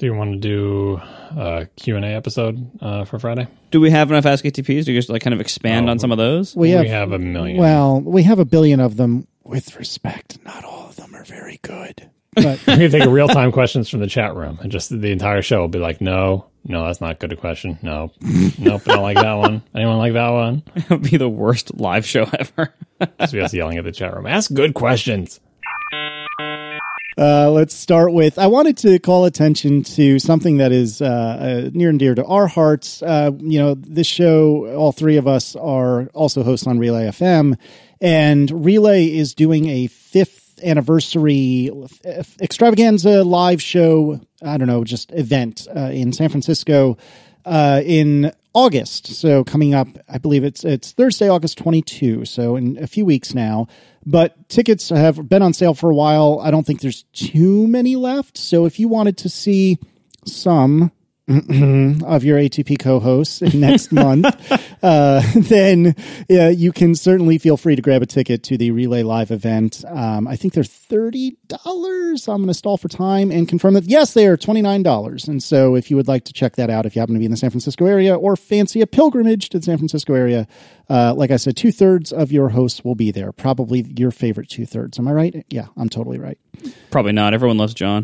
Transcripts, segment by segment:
Do you want to do a Q&A episode for Friday? Do we have enough Ask ATPs? Do you just kind of expand on some of those? We have a million. Well, we have a billion of them. With respect, not all of them are very good. But we can take real-time questions from the chat room, and just the entire show will be like, no, that's not good a question. Nope, I don't like that one. Anyone like that one? It would be the worst live show ever. Just be us yelling at the chat room. Ask good questions. Let's start with, I wanted to call attention to something that is near and dear to our hearts. This show, all three of us are also hosts on Relay FM, and Relay is doing a 5th anniversary extravaganza live show, event in San Francisco in August. So coming up, I believe it's Thursday, August 22. So in a few weeks now. But tickets have been on sale for a while. I don't think there's too many left. So if you wanted to see some of your ATP co-hosts next month, then you can certainly feel free to grab a ticket to the Relay Live event. I think they're $30. I'm going to stall for time and confirm that, yes, they are $29. And so if you would like to check that out, if you happen to be in the San Francisco area or fancy a pilgrimage to the San Francisco area, like I said, 2/3 of your hosts will be there. Probably your favorite 2/3. Am I right? Yeah, I'm totally right. Probably not. Everyone loves John.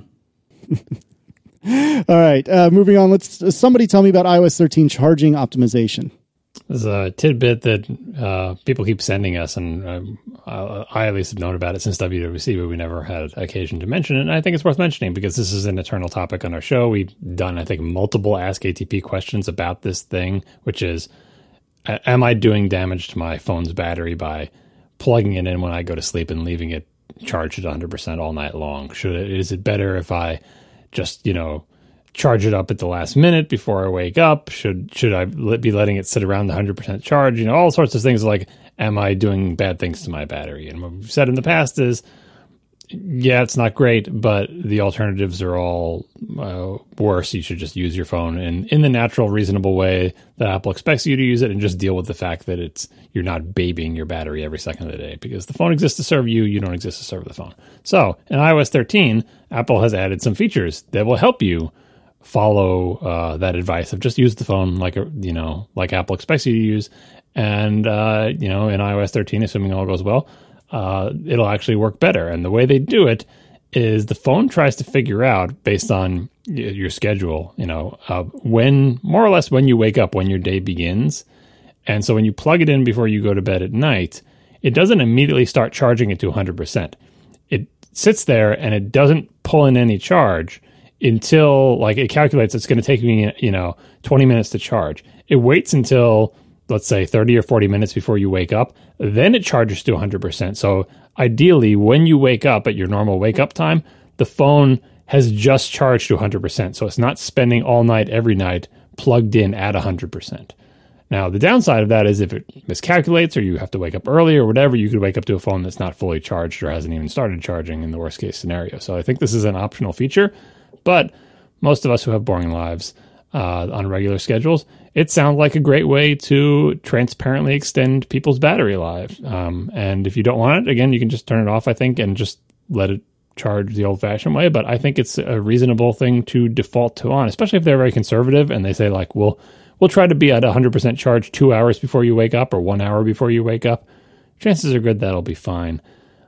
All right, moving on. Somebody tell me about iOS 13 charging optimization. There's a tidbit that people keep sending us, and I at least have known about it since WWDC, but we never had occasion to mention it. And I think it's worth mentioning because this is an eternal topic on our show. We've done, I think, multiple Ask ATP questions about this thing, which is, am I doing damage to my phone's battery by plugging it in when I go to sleep and leaving it charged at 100% all night long? Is it better if I just, charge it up at the last minute before I wake up? Should I be letting it sit around the 100% charge? All sorts of things like, am I doing bad things to my battery? And what we've said in the past is, yeah, it's not great, but the alternatives are all worse. You should just use your phone in the natural, reasonable way that Apple expects you to use it, and just deal with the fact that you're not babying your battery every second of the day, because the phone exists to serve you. You don't exist to serve the phone. So in iOS 13, Apple has added some features that will help you follow that advice of just use the phone like Apple expects you to use. And in iOS 13, assuming all goes well, it'll actually work better. And the way they do it is the phone tries to figure out, based on your schedule, when you wake up, when your day begins. And so when you plug it in before you go to bed at night, it doesn't immediately start charging it to 100%. It sits there and it doesn't pull in any charge until, it calculates it's going to take me, 20 minutes to charge. It waits until, let's say, 30 or 40 minutes before you wake up. Then it charges to 100%. So ideally, when you wake up at your normal wake up time, the phone has just charged to 100%. So it's not spending all night, every night, plugged in at 100%. Now, the downside of that is if it miscalculates or you have to wake up early or whatever, you could wake up to a phone that's not fully charged or hasn't even started charging in the worst case scenario. So I think this is an optional feature, but most of us who have boring lives on regular schedules, it sounds like a great way to transparently extend people's battery life. And if you don't want it, again, you can just turn it off, I think, and just let it charge the old-fashioned way. But I think it's a reasonable thing to default to on, especially if they're very conservative and they say, we'll try to be at 100% charge 2 hours before you wake up or 1 hour before you wake up. Chances are good that'll be fine.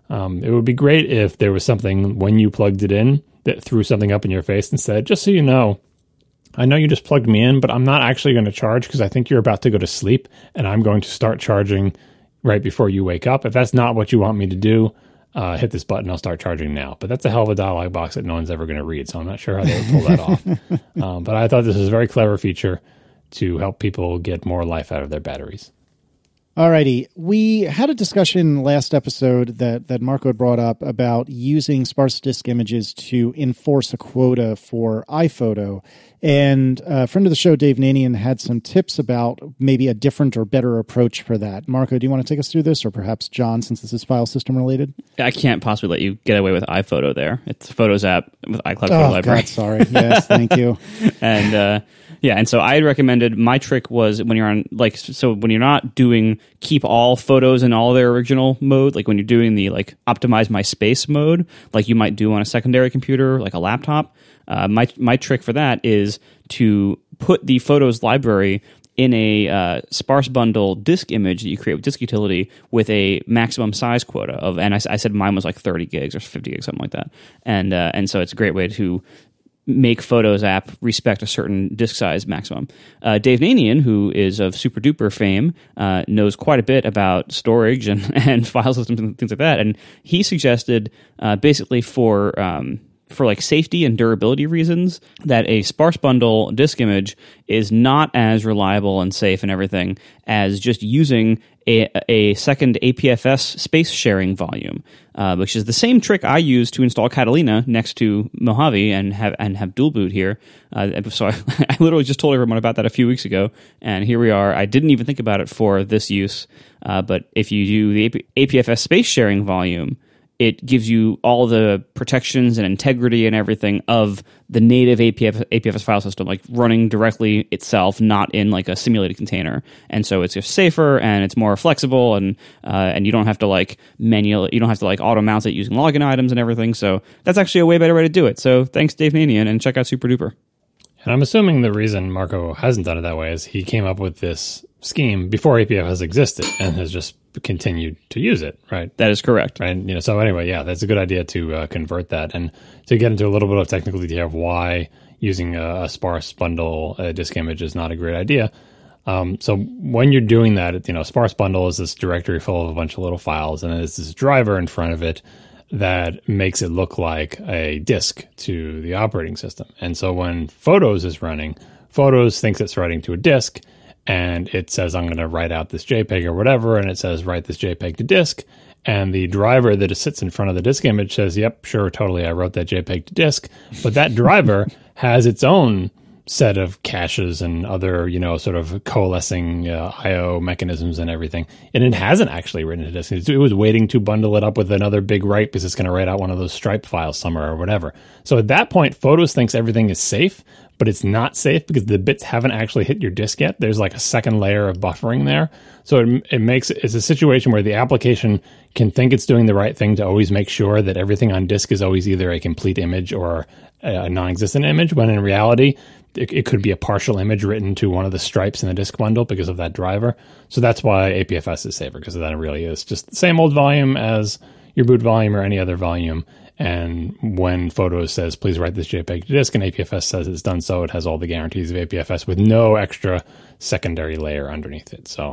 It would be great if there was something when you plugged it in that threw something up in your face and said, just so you know, I know you just plugged me in, but I'm not actually going to charge because I think you're about to go to sleep and I'm going to start charging right before you wake up. If that's not what you want me to do, hit this button, I'll start charging now. But that's a hell of a dialog box that no one's ever going to read, so I'm not sure how they would pull that off. But I thought this was a very clever feature to help people get more life out of their batteries. Alrighty, we had a discussion last episode that Marco had brought up about using sparse disk images to enforce a quota for iPhoto. And a friend of the show, Dave Nanian, had some tips about maybe a different or better approach for that. Marco, do you want to take us through this, or perhaps John, since this is file system related? I can't possibly let you get away with iPhoto there. It's a Photos app with iCloud Photo Library. God, sorry. Yes, thank you. And and so I recommended, my trick was when you're on, when you're not doing keep all photos in all their original mode, like when you're doing the optimize my space mode, like you might do on a secondary computer, like a laptop, My trick for that is to put the photos library in a sparse bundle disk image that you create with disk utility with a maximum size quota of, and I said mine was like 30 gigs or 50 gigs, something like that. And so it's a great way to make Photos app respect a certain disk size maximum. Dave Nanian, who is of Super Duper fame, knows quite a bit about storage and file systems and things like that. And he suggested basically for like safety and durability reasons that a sparse bundle disk image is not as reliable and safe and everything as just using a second APFS space sharing volume, which is the same trick I use to install Catalina next to Mojave and have dual boot here. So I literally just told everyone about that a few weeks ago, and here we are. I didn't even think about it for this use, but if you do the APFS space sharing volume, it gives you all the protections and integrity and everything of the native APFS file system, like running directly itself, not in like a simulated container. And so it's just safer and it's more flexible, and you don't have to like auto mount it using login items and everything. So that's actually a way better way to do it. So thanks, Dave Nanian, and check out Super Duper. And I'm assuming the reason Marco hasn't done it that way is he came up with this scheme before APFS existed and has just continued to use it, right? That is correct. Right. So anyway, yeah, that's a good idea to convert that, and to get into a little bit of technical detail of why using a sparse bundle disk image is not a great idea. So when you're doing that, sparse bundle is this directory full of a bunch of little files, and there's this driver in front of it that makes it look like a disk to the operating system. And so when Photos is running, Photos thinks it's writing to a disk, and it says, I'm going to write out this JPEG or whatever, and it says, write this JPEG to disk. And the driver that sits in front of the disk image says, yep, sure, totally, I wrote that JPEG to disk. But that driver has its own set of caches and other, sort of coalescing I/O mechanisms and everything. And it hasn't actually written to disk. It was waiting to bundle it up with another big write because it's going to write out one of those Stripe files somewhere or whatever. So at that point, Photos thinks everything is safe, but it's not safe because the bits haven't actually hit your disk yet. There's like a second layer of buffering there. So it's a situation where the application can think it's doing the right thing to always make sure that everything on disk is always either a complete image or a non-existent image, when in reality, it could be a partial image written to one of the stripes in the disk bundle because of that driver. So that's why APFS is safer, because that really is just the same old volume as your boot volume or any other volume. And when Photos says, please write this JPEG to disk, and APFS says it's done so, it has all the guarantees of APFS with no extra secondary layer underneath it. So,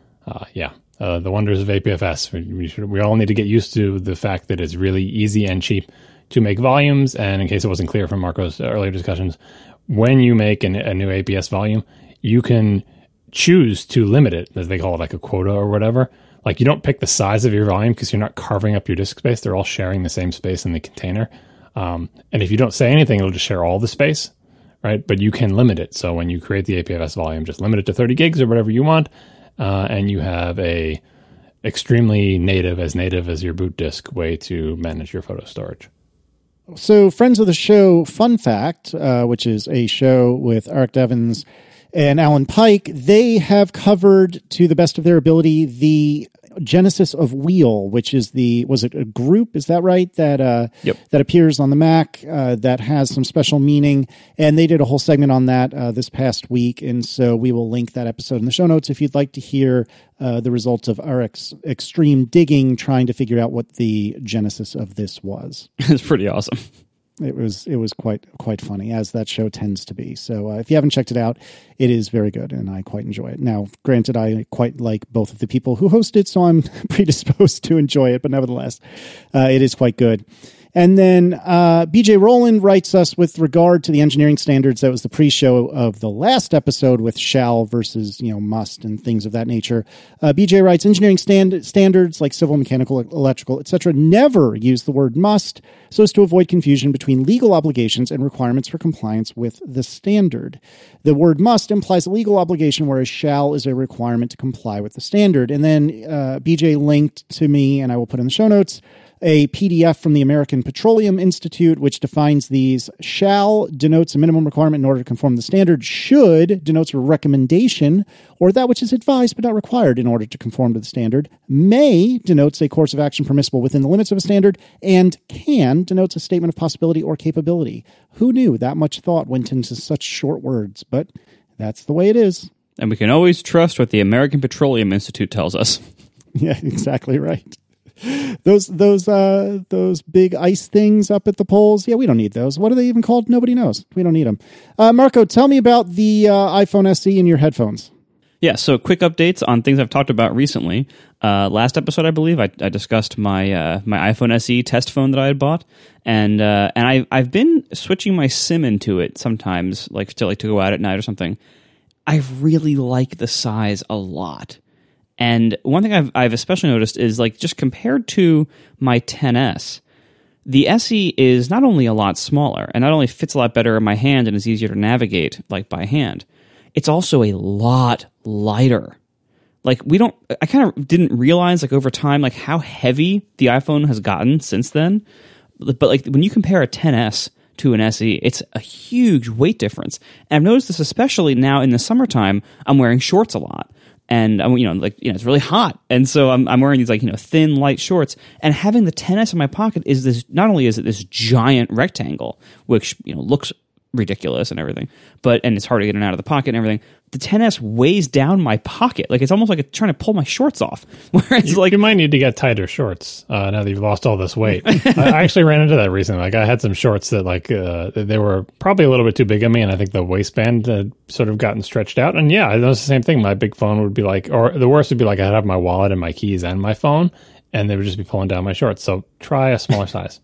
the wonders of APFS. We all need to get used to the fact that it's really easy and cheap to make volumes. And in case it wasn't clear from Marco's earlier discussions, when you make a new APS volume, you can choose to limit it, as they call it, like a quota or whatever. Like, you don't pick the size of your volume because you're not carving up your disk space. They're all sharing the same space in the container. And if you don't say anything, it'll just share all the space, right? But you can limit it. So when you create the APFS volume, just limit it to 30 gigs or whatever you want. And you have a extremely native as your boot disk way to manage your photo storage. So, friends of the show, Fun Fact, which is a show with Eric Devins and Alan Pike, they have covered, to the best of their ability, the genesis of Wheel, which is was it a group? Is that right? That appears on the Mac that has some special meaning, and they did a whole segment on that this past week, and so we will link that episode in the show notes if you'd like to hear the results of our extreme digging, trying to figure out what the genesis of this was. It's pretty awesome. It was quite funny, as that show tends to be. So if you haven't checked it out, it is very good, and I quite enjoy it. Now, granted, I quite like both of the people who host it, so I'm predisposed to enjoy it, but nevertheless, it is quite good. And then BJ Rowland writes us with regard to the engineering standards. That was the pre-show of the last episode with shall versus must and things of that nature. BJ writes, engineering standards like civil, mechanical, electrical, etc. never use the word must so as to avoid confusion between legal obligations and requirements for compliance with the standard. The word must implies a legal obligation, whereas shall is a requirement to comply with the standard. And then BJ linked to me, and I will put in the show notes, a PDF from the American Petroleum Institute, which defines these. Shall denotes a minimum requirement in order to conform to the standard. Should denotes a recommendation or that which is advised but not required in order to conform to the standard. May denotes a course of action permissible within the limits of a standard. And can denotes a statement of possibility or capability. Who knew that much thought went into such short words? But that's the way it is. And we can always trust what the American Petroleum Institute tells us. Yeah, exactly right. Those big ice things up at the poles. Yeah, we don't need those. What are they even called? Nobody knows. We don't need them. Marco, tell me about the iPhone SE and your headphones. Yeah, so quick updates on things I've talked about recently. Last episode, I believe, I discussed my my iPhone SE test phone that I had bought, and I've been switching my SIM into it sometimes, like to go out at night or something. I really like the size a lot. And one thing I've especially noticed is, like, just compared to my 10S, the SE is not only a lot smaller and not only fits a lot better in my hand and is easier to navigate, like, by hand, it's also a lot lighter. Like, I kind of didn't realize, like, over time, like, how heavy the iPhone has gotten since then. But, like, when you compare a 10S to an SE, it's a huge weight difference. And I've noticed this especially now in the summertime. I'm wearing shorts a lot. And it's really hot, and so I'm wearing these thin, light shorts. And having the 10S in my pocket is this. Not only is it this giant rectangle, which looks ridiculous and everything, and it's hard to get it out of the pocket and everything. The 10S weighs down my pocket, like it's almost like it's trying to pull my shorts off. Whereas, you might need to get tighter shorts now that you've lost all this weight. I actually ran into that recently. Like, I had some shorts that they were probably a little bit too big on me, and I think the waistband had sort of gotten stretched out. And yeah, I noticed the same thing. My big phone would be or the worst would be I'd have my wallet and my keys and my phone, and they would just be pulling down my shorts. So try a smaller size.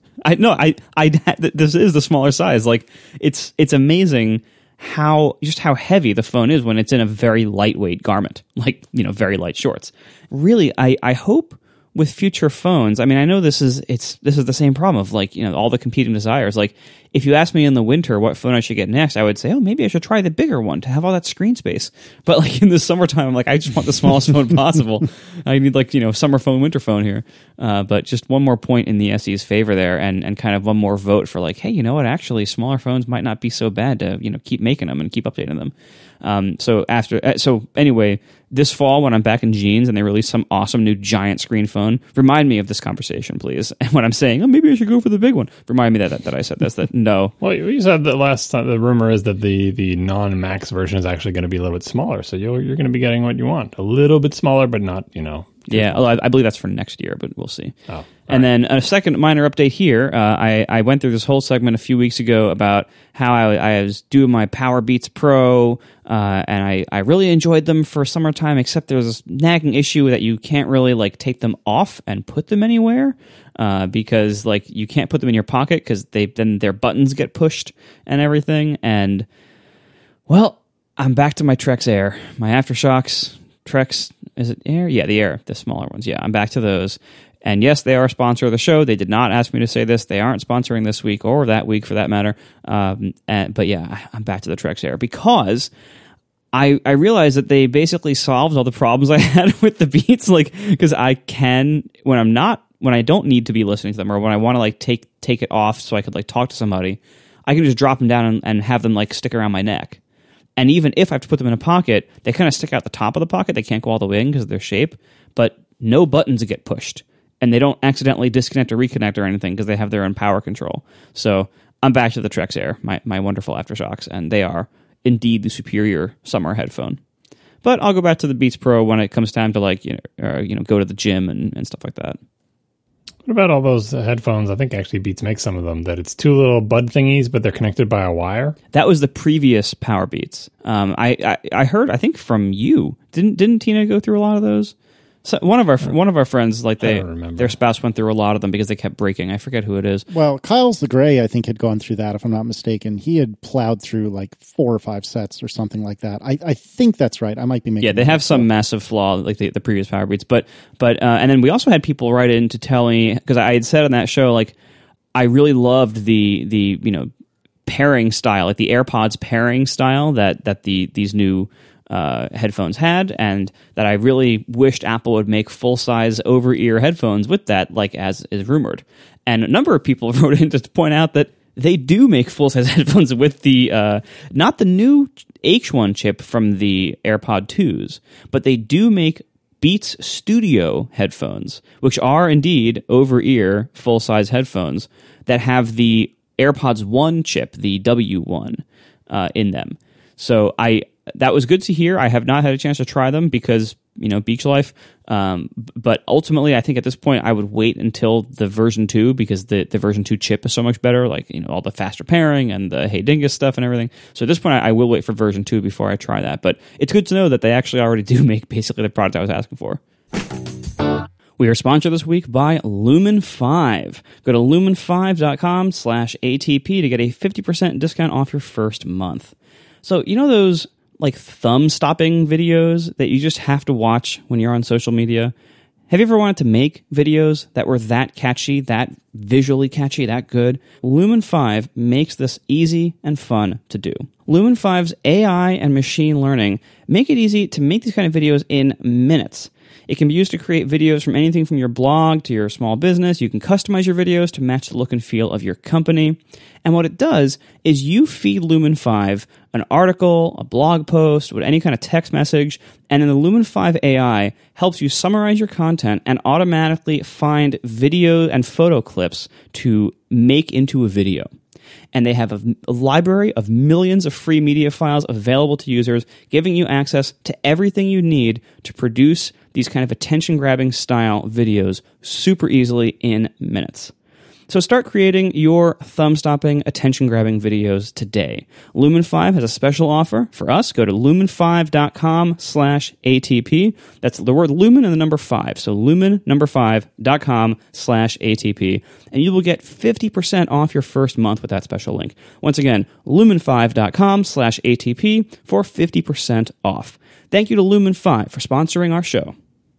This is the smaller size. Like, it's amazing how heavy the phone is when it's in a very lightweight garment, like, very light shorts. Really, I hope with future phones, I mean, I know this is the same problem of all the competing desires. Like, if you ask me in the winter what phone I should get next, I would say, oh, maybe I should try the bigger one to have all that screen space. But in the summertime, I'm like, I just want the smallest phone possible. I need summer phone, winter phone here. But just one more point in the SE's favor there, and kind of one more vote for hey, you know what? Actually, smaller phones might not be so bad to keep making them and keep updating them. So anyway, this fall when I'm back in jeans and they release some awesome new giant screen phone, remind me of this conversation, please. And when I'm saying, oh, maybe I should go for the big one, remind me that I said this. That no. Well, you said that last time. The rumor is that the non-Max version is actually going to be a little bit smaller, so you're going to be getting what you want, a little bit smaller, but not Yeah, I believe that's for next year, but we'll see. Oh, and then a second minor update here. I went through this whole segment a few weeks ago about how I was doing my Power Beats Pro, and I really enjoyed them for summertime, except there's this nagging issue that you can't really take them off and put them anywhere, because you can't put them in your pocket because then their buttons get pushed and everything. And well, I'm back to my Trex Air, my AfterShokz Trex. Is it Air? Yeah, the Air, the smaller ones. Yeah, I'm back to those. And yes, they are a sponsor of the show. They did not ask me to say this. They aren't sponsoring this week or that week for that matter. But yeah, I'm back to the Trex Air because I realized that they basically solved all the problems I had with the Beats. Because I can, when I don't need to be listening to them, or when I want to take it off so I could talk to somebody, I can just drop them down and have them stick around my neck. And even if I have to put them in a pocket, they kind of stick out the top of the pocket. They can't go all the way in because of their shape, but no buttons get pushed. And they don't accidentally disconnect or reconnect or anything because they have their own power control. So I'm back to the Trex Air, my wonderful AfterShokz, and they are indeed the superior summer headphone. But I'll go back to the Beats Pro when it comes time to go to the gym and stuff like that. What about all those headphones? I think actually Beats makes some of them that it's two little bud thingies, but they're connected by a wire. That was the previous Power Beats. I heard, I think from you, didn't Tina go through a lot of those? So one of our friends, their spouse went through a lot of them because they kept breaking. I forget who it is. Well, Kyle's the Gray, I think, had gone through that, if I'm not mistaken. He had plowed through 4 or 5 sets or something like that. I think that's right. I might be making. Yeah, they have some massive flaw like the previous Power Beats, but and then we also had people write in to tell me, because I had said on that show I really loved the pairing style, the AirPods pairing style that these new headphones had, and that I really wished Apple would make full-size over-ear headphones with that, like as is rumored. And a number of people wrote in to point out that they do make full-size headphones with the not the new H1 chip from the AirPod 2s, but they do make Beats Studio headphones, which are indeed over-ear full-size headphones that have the AirPods 1 chip, the W1, in them. So that was good to hear. I have not had a chance to try them because, beach life. But ultimately, I think at this point, I would wait until the version 2 because the version 2 chip is so much better, like, all the faster pairing and the Hey Dingus stuff and everything. So at this point, I will wait for version 2 before I try that. But it's good to know that they actually already do make basically the product I was asking for. We are sponsored this week by Lumen 5. Go to lumen5.com/ATP to get a 50% discount off your first month. So, those like thumb stopping videos that you just have to watch when you're on social media? Have you ever wanted to make videos that were that catchy, that visually catchy, that good? Lumen 5 makes this easy and fun to do. Lumen 5's AI and machine learning make it easy to make these kind of videos in minutes. It can be used to create videos from anything from your blog to your small business. You can customize your videos to match the look and feel of your company. And what it does is you feed Lumen 5 an article, a blog post, with any kind of text message, and then the Lumen 5 AI helps you summarize your content and automatically find video and photo clips to make into a video. And they have a library of millions of free media files available to users, giving you access to everything you need to produce these kind of attention-grabbing style videos super easily in minutes. So start creating your thumb-stopping, attention-grabbing videos today. Lumen 5 has a special offer for us. Go to lumen5.com/ATP. That's the word lumen and the number 5. So lumen5.com/ATP. And you will get 50% off your first month with that special link. Once again, lumen5.com/ATP for 50% off. Thank you to Lumen 5 for sponsoring our show.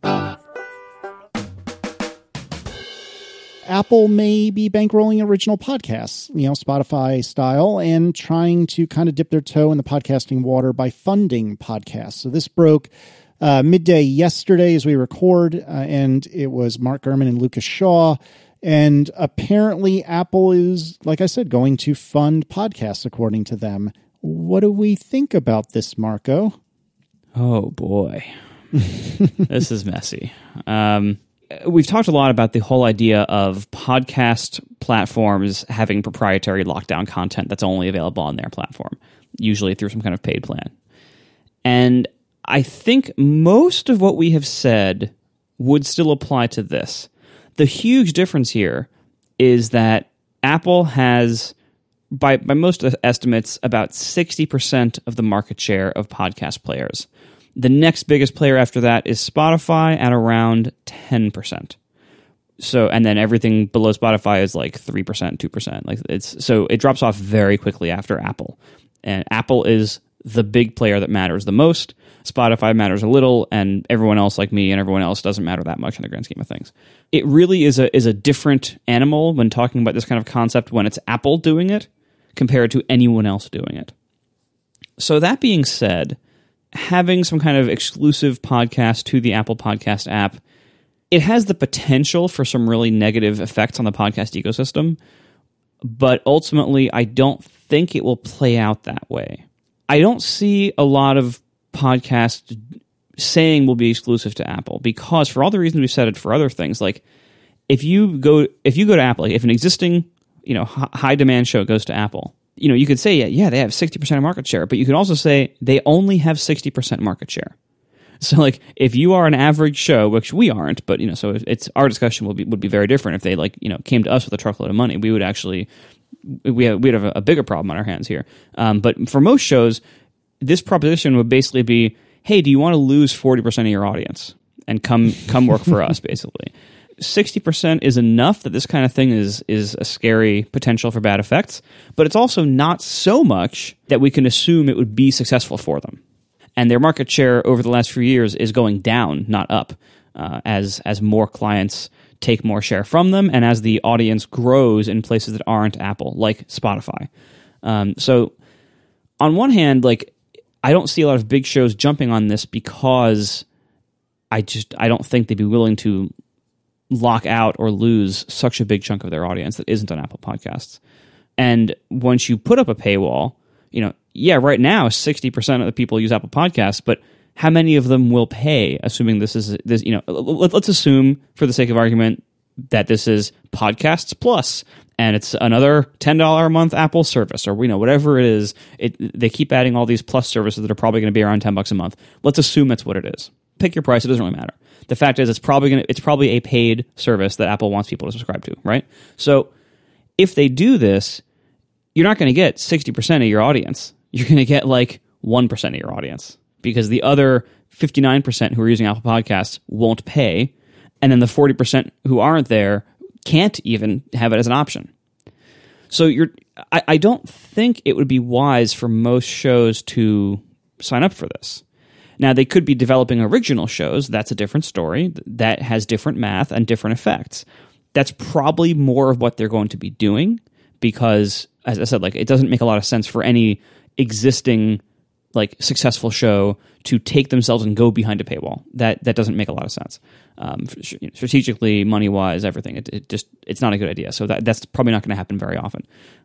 Apple may be bankrolling original podcasts, Spotify style, and trying to kind of dip their toe in the podcasting water by funding podcasts. So this broke midday yesterday as we record, and it was Mark Gurman and Lucas Shaw. And apparently Apple is, like I said, going to fund podcasts according to them. What do we think about this, Marco? Oh, boy. This is messy. We've talked a lot about the whole idea of podcast platforms having proprietary lockdown content that's only available on their platform, usually through some kind of paid plan. And I think most of what we have said would still apply to this. The huge difference here is that Apple has, by most estimates, about 60% of the market share of podcast players. The next biggest player after that is Spotify at around 10%. So, and then everything below Spotify is like 3%, 2%. So it drops off very quickly after Apple. And Apple is the big player that matters the most. Spotify matters a little, and everyone else like me and everyone else doesn't matter that much in the grand scheme of things. It really is a different animal when talking about this kind of concept when it's Apple doing it compared to anyone else doing it. So that being said, having some kind of exclusive podcast to the Apple Podcast app, it has the potential for some really negative effects on the podcast ecosystem, but ultimately I don't think it will play out that way. I don't see a lot of podcasts saying will be exclusive to Apple because for all the reasons we've said it for other things, like if you go to Apple, like if an existing, high demand show goes to Apple, you could say, yeah, they have 60% of market share, but you could also say they only have 60% market share. So, like, if you are an average show, which we aren't, but so it's our discussion would be very different if they came to us with a truckload of money. We would actually we'd have a bigger problem on our hands here. But for most shows, this proposition would basically be, hey, do you want to lose 40% of your audience and come work for us, basically. 60% is enough that this kind of thing is a scary potential for bad effects, but it's also not so much that we can assume it would be successful for them. And their market share over the last few years is going down, not up, as more clients take more share from them and as the audience grows in places that aren't Apple, like Spotify. So on one hand, I don't see a lot of big shows jumping on this because I don't think they'd be willing to lock out or lose such a big chunk of their audience that isn't on Apple Podcasts. And once you put up a paywall, right now 60% of the people use Apple Podcasts, but how many of them will pay? Assuming this, let's assume for the sake of argument that this is Podcasts Plus, and it's another $10 a month Apple service, or whatever it is. They keep adding all these plus services that are probably going to be around $10 a month. Let's assume that's what it is. Pick your price; it doesn't really matter. The fact is, it's probably a paid service that Apple wants people to subscribe to, right? So if they do this, you're not going to get 60% of your audience. You're going to get like 1% of your audience, because the other 59% who are using Apple Podcasts won't pay, and then the 40% who aren't there can't even have it as an option. So I don't think it would be wise for most shows to sign up for this. Now, they could be developing original shows. That's a different story. That has different math and different effects. That's probably more of what they're going to be doing because, as I said, it doesn't make a lot of sense for any existing successful show to take themselves and go behind a paywall. That doesn't make a lot of sense. Strategically, money-wise, everything. It's not a good idea. So that's probably not going to happen very often.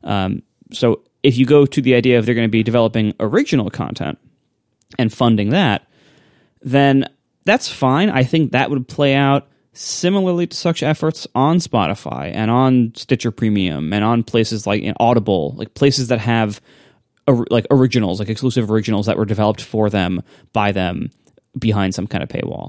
So if you go to the idea of they're going to be developing original content and funding that, then that's fine. I think that would play out similarly to such efforts on Spotify and on Stitcher Premium and on places like Audible, places that have originals, exclusive originals that were developed for them, by them, behind some kind of paywall.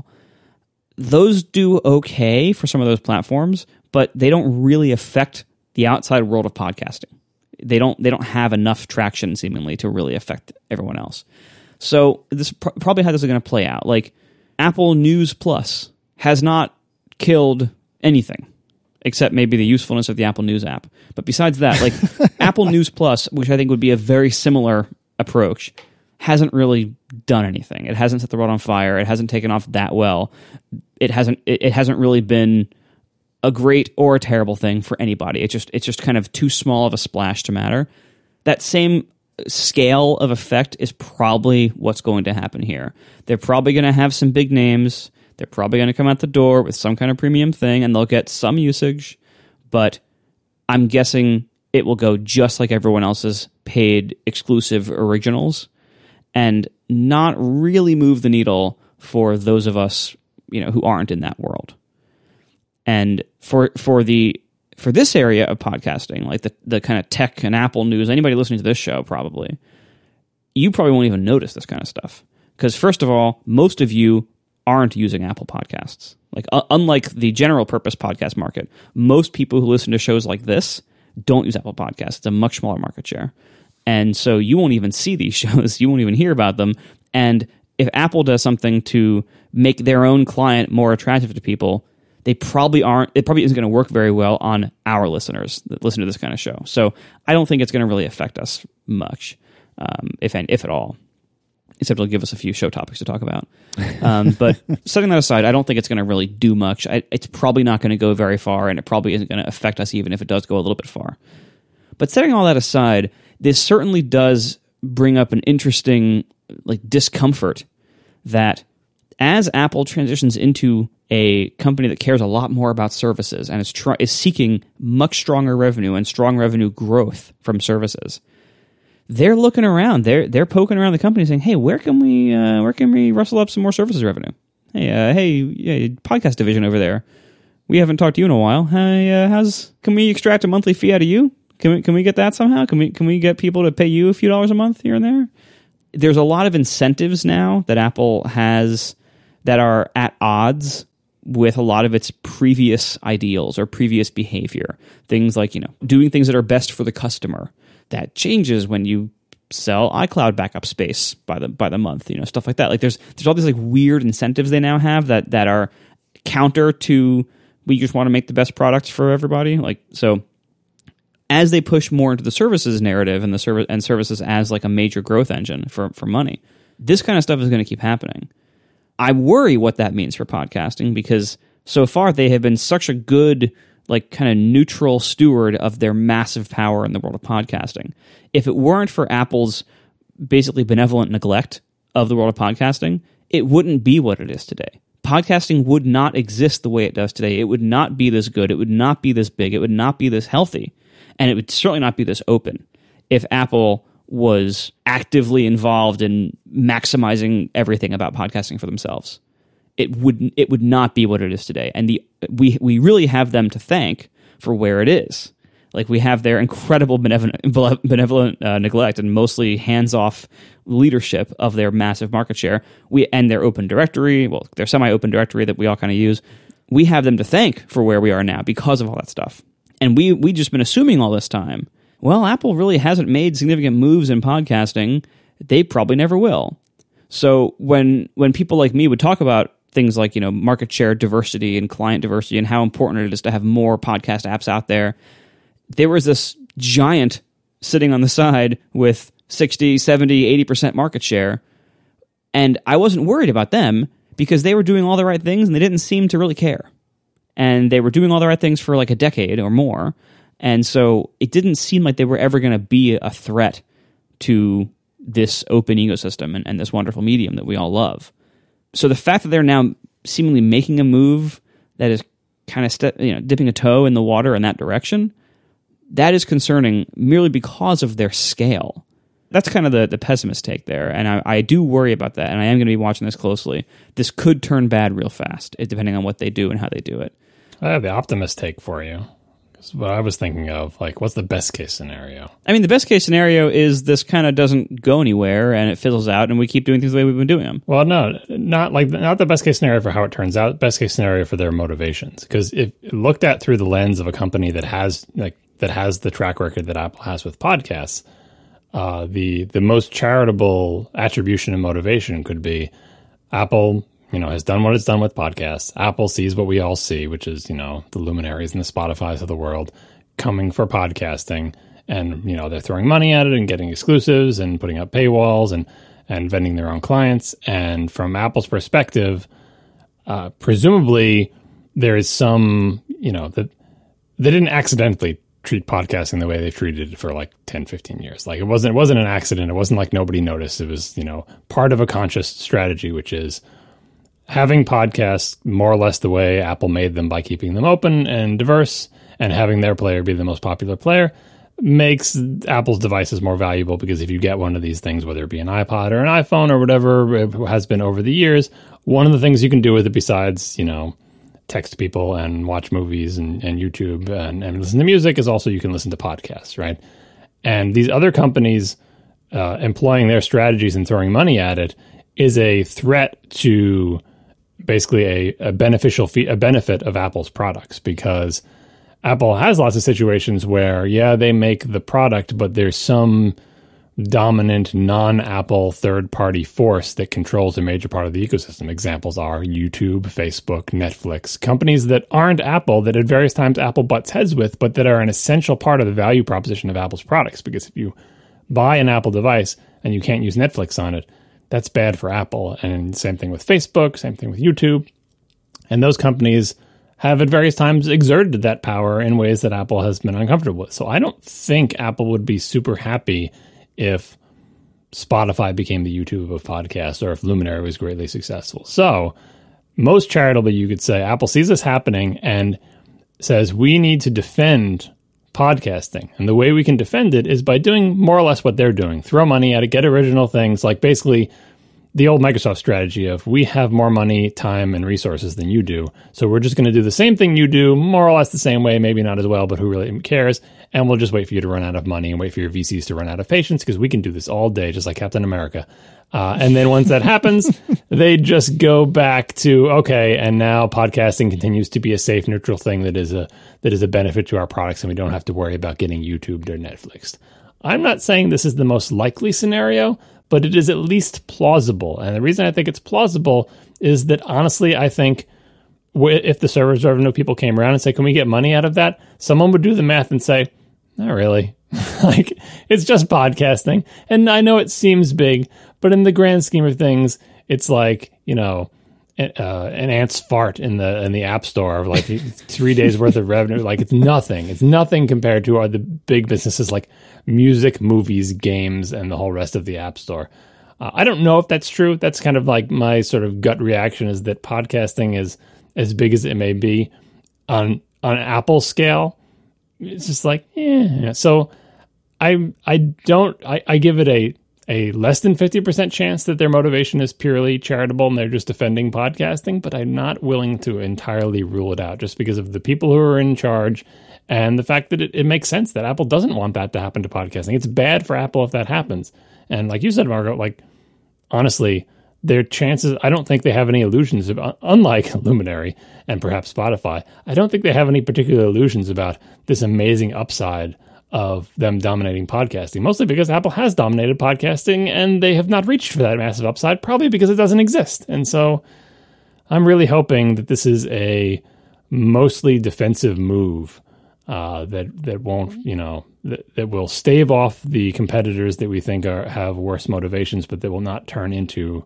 Those do okay for some of those platforms, but they don't really affect the outside world of podcasting. They don't have enough traction, seemingly, to really affect everyone else. So this probably how this is going to play out. Apple News Plus has not killed anything, except maybe the usefulness of the Apple News app. But besides that, Apple News Plus, which I think would be a very similar approach, hasn't really done anything. It hasn't set the world on fire. It hasn't taken off that well. It hasn't really been a great or a terrible thing for anybody. It's just kind of too small of a splash to matter. That same scale of effect is probably what's going to happen here. They're probably going to have some big names. They're probably going to come out the door with some kind of premium thing, and they'll get some usage, but I'm guessing it will go just like everyone else's paid exclusive originals and not really move the needle for those of us, who aren't in that world. And for this area of podcasting, the kind of tech and Apple news, anybody listening to this show you probably won't even notice this kind of stuff. Because first of all, most of you aren't using Apple Podcasts. Unlike the general purpose podcast market, most people who listen to shows like this don't use Apple Podcasts. It's a much smaller market share. And so you won't even see these shows. You won't even hear about them. And if Apple does something to make their own client more attractive to people, it probably isn't going to work very well on our listeners that listen to this kind of show. So I don't think it's going to really affect us much, if at all. Except it'll give us a few show topics to talk about. But setting that aside, I don't think it's going to really do much. It's probably not going to go very far, and it probably isn't going to affect us even if it does go a little bit far. But setting all that aside, this certainly does bring up an interesting discomfort that as Apple transitions into a company that cares a lot more about services and is seeking much stronger revenue and strong revenue growth from services, they're looking around. They're poking around the company saying, "Hey, where can we rustle up some more services revenue? Hey, podcast division over there. We haven't talked to you in a while. Hey, can we extract a monthly fee out of you? Can we get that somehow? Can we get people to pay you a few dollars a month here and there?" There's a lot of incentives now that Apple has that are at odds with a lot of its previous ideals or previous behavior. Things like doing things that are best for the customer. That changes when you sell iCloud backup space by the month, stuff like that. There's all these weird incentives they now have that are counter to we just want to make the best products for everybody. So as they push more into the services narrative and services as a major growth engine for money, this kind of stuff is going to keep happening. I worry what that means for podcasting because so far they have been such a good kind of neutral steward of their massive power in the world of podcasting. If it weren't for Apple's basically benevolent neglect of the world of podcasting, it wouldn't be what it is today. Podcasting would not exist the way it does today. It would not be this good. It would not be this big. It would not be this healthy. And it would certainly not be this open if Apple was actively involved in maximizing everything about podcasting for themselves. It would not be what it is today. And we really have them to thank for where it is. Like, we have their incredible benevolent neglect and mostly hands-off leadership of their massive market share. And their open directory, well, their semi-open directory that we all kind of use. We have them to thank for where we are now because of all that stuff. And we just been assuming all this time, well, Apple really hasn't made significant moves in podcasting. They probably never will. So when people like me would talk about things like, market share diversity and client diversity and how important it is to have more podcast apps out there was this giant sitting on the side with 60, 70, 80% market share. And I wasn't worried about them because they were doing all the right things and they didn't seem to really care. And they were doing all the right things for like a decade or more. And so it didn't seem like they were ever going to be a threat to this open ecosystem and this wonderful medium that we all love. So the fact that they're now seemingly making a move that is kind of dipping a toe in the water in that direction, that is concerning merely because of their scale. That's kind of the pessimist take there, and I do worry about that, and I am going to be watching this closely. This could turn bad real fast, depending on what they do and how they do it. I have the optimist take for you. What I was thinking of, like, what's the best case scenario? I mean, the best case scenario is this kind of doesn't go anywhere and it fizzles out and we keep doing things the way we've been doing them. Well, no, not the best case scenario for how it turns out. Best case scenario for their motivations, because if looked at through the lens of a company that has the track record that Apple has with podcasts, the most charitable attribution and motivation could be Apple, has done what it's done with podcasts. Apple sees what we all see, which is, the luminaries and the Spotifys of the world coming for podcasting. And, they're throwing money at it and getting exclusives and putting up paywalls and vending their own clients. And from Apple's perspective, presumably there is some, that they didn't accidentally treat podcasting the way they've treated it for like 10, 15 years. Like, it wasn't an accident. It wasn't like nobody noticed. It was, part of a conscious strategy, which is having podcasts more or less the way Apple made them by keeping them open and diverse, and having their player be the most popular player makes Apple's devices more valuable, because if you get one of these things, whether it be an iPod or an iPhone or whatever it has been over the years, one of the things you can do with it besides, text people and watch movies and YouTube and listen to music is also you can listen to podcasts, right? And these other companies employing their strategies and throwing money at it is a threat to basically a benefit of Apple's products, because Apple has lots of situations where, they make the product, but there's some dominant non-Apple third-party force that controls a major part of the ecosystem. Examples are YouTube, Facebook, Netflix, companies that aren't Apple, that at various times Apple butts heads with, but that are an essential part of the value proposition of Apple's products. Because if you buy an Apple device and you can't use Netflix on it, that's bad for Apple. And same thing with Facebook, same thing with YouTube. And those companies have at various times exerted that power in ways that Apple has been uncomfortable with. So I don't think Apple would be super happy if Spotify became the YouTube of podcasts, or if Luminary was greatly successful. So most charitably, you could say Apple sees this happening and says, we need to defend podcasting. And the way we can defend it is by doing more or less what they're doing. Throw money at it, get original things, like basically the old Microsoft strategy of, we have more money, time, and resources than you do. So we're just going to do the same thing you do, more or less the same way, maybe not as well, but who really cares? And we'll just wait for you to run out of money and wait for your VCs to run out of patience, because we can do this all day, just like Captain America. And then once that happens, they just go back to, okay, and now podcasting continues to be a safe, neutral thing that is a benefit to our products, and we don't have to worry about getting YouTubed or Netflixed. I'm not saying this is the most likely scenario, but it is at least plausible. And the reason I think it's plausible is that, honestly, I think if the service revenue people came around and said, can we get money out of that? Someone would do the math and say, not really. Like, it's just podcasting. And I know it seems big, but in the grand scheme of things, it's like, an ant's fart in the app store of like 3 days worth of revenue. Like it's nothing. It's nothing compared to the big businesses like music, movies, games, and the whole rest of the app store. I don't know if that's true. That's kind of like my sort of gut reaction is that podcasting is as big as it may be on Apple scale. It's just like, yeah. So I give it a less than 50% chance that their motivation is purely charitable and they're just defending podcasting, but I'm not willing to entirely rule it out just because of the people who are in charge and the fact that it makes sense that Apple doesn't want that to happen to podcasting. It's bad for Apple if that happens. And like you said, Margot, like, honestly, their chances, I don't think they have any illusions about, unlike Luminary and perhaps Spotify, I don't think they have any particular illusions about this amazing upside of them dominating podcasting, mostly because Apple has dominated podcasting and they have not reached for that massive upside, probably because it doesn't exist. And so I'm really hoping that this is a mostly defensive move that won't, that will stave off the competitors that we think have worse motivations, but that will not turn into,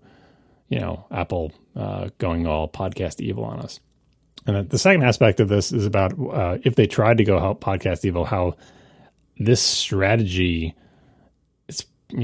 Apple going all podcast evil on us. And the second aspect of this is about if they tried to go help podcast evil, how this strategy, it's,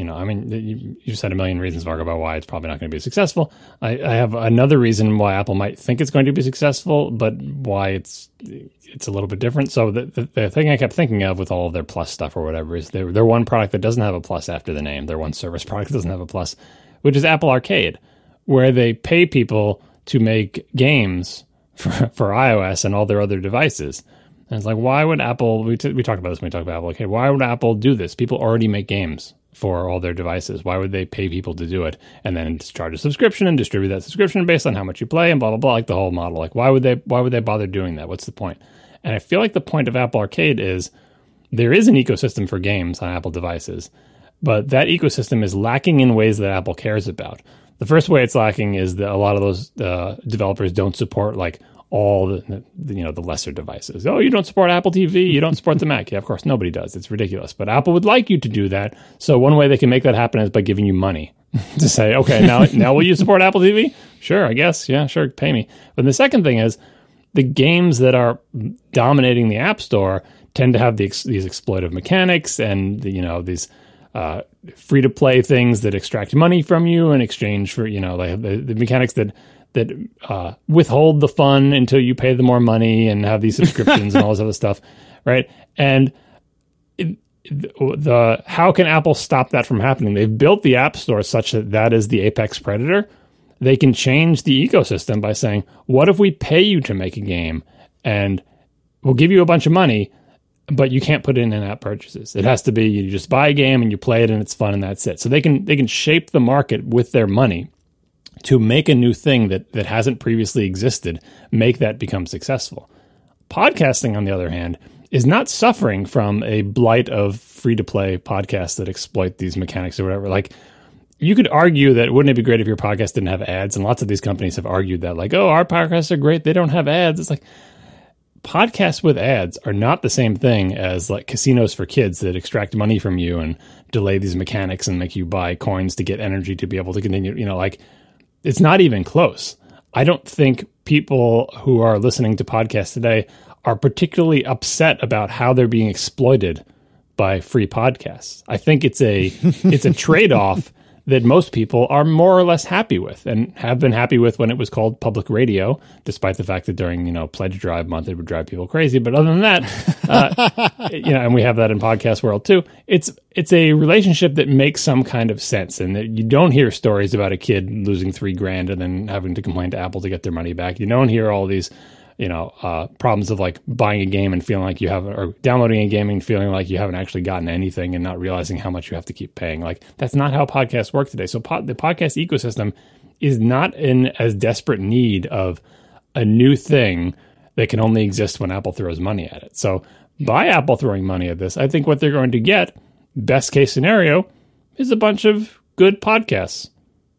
you said a million reasons, Mark, about why it's probably not going to be successful. I have another reason why Apple might think it's going to be successful, but why it's a little bit different. So the thing I kept thinking of with all of their Plus stuff or whatever is their one product that doesn't have a plus after the name, their one service product that doesn't have a plus, which is Apple Arcade, where they pay people to make games for iOS and all their other devices. And it's like, why would Apple, we talked about this when we talked about Apple Arcade, why would Apple do this? People already make games for all their devices. Why would they pay people to do it and then charge a subscription and distribute that subscription based on how much you play and blah, blah, blah, like the whole model. Like, why would they bother doing that? What's the point? And I feel like the point of Apple Arcade is there is an ecosystem for games on Apple devices, but that ecosystem is lacking in ways that Apple cares about. The first way it's lacking is that a lot of those developers don't support like all the lesser devices. Oh, you don't support Apple TV, you don't support the Mac. Yeah, of course, nobody does. It's ridiculous. But Apple would like you to do that. So one way they can make that happen is by giving you money to say, okay, now will you support Apple TV? Sure, I guess. Yeah, sure, pay me. But the second thing is the games that are dominating the App Store tend to have these exploitive mechanics and these free-to-play things that extract money from you in exchange for like the mechanics that withhold the fun until you pay them more money and have these subscriptions and all this other stuff, right? And how can Apple stop that from happening? They've built the App Store such that is the apex predator. They can change the ecosystem by saying, what if we pay you to make a game and we'll give you a bunch of money, but you can't put it in-app purchases. It has to be you just buy a game and you play it and it's fun and that's it. So they can shape the market with their money to make a new thing that hasn't previously existed, make that become successful. Podcasting, on the other hand, is not suffering from a blight of free-to-play podcasts that exploit these mechanics or whatever. Like, you could argue that wouldn't it be great if your podcast didn't have ads? And lots of these companies have argued that, like, oh, our podcasts are great, they don't have ads. It's like, podcasts with ads are not the same thing as like casinos for kids that extract money from you and delay these mechanics and make you buy coins to get energy to be able to continue, like, it's not even close. I don't think people who are listening to podcasts today are particularly upset about how they're being exploited by free podcasts. I think it's a trade-off that most people are more or less happy with and have been happy with when it was called public radio, despite the fact that during, Pledge Drive month, it would drive people crazy. But other than that, and we have that in podcast world too, it's a relationship that makes some kind of sense and that you don't hear stories about a kid losing $3,000 and then having to complain to Apple to get their money back. You don't hear all these, problems of like buying a game and feeling like you haven't, or downloading a game and feeling like you haven't actually gotten anything and not realizing how much you have to keep paying. Like, that's not how podcasts work today. So the podcast ecosystem is not in as desperate need of a new thing that can only exist when Apple throws money at it. So by Apple throwing money at this, I think what they're going to get, best case scenario, is a bunch of good podcasts.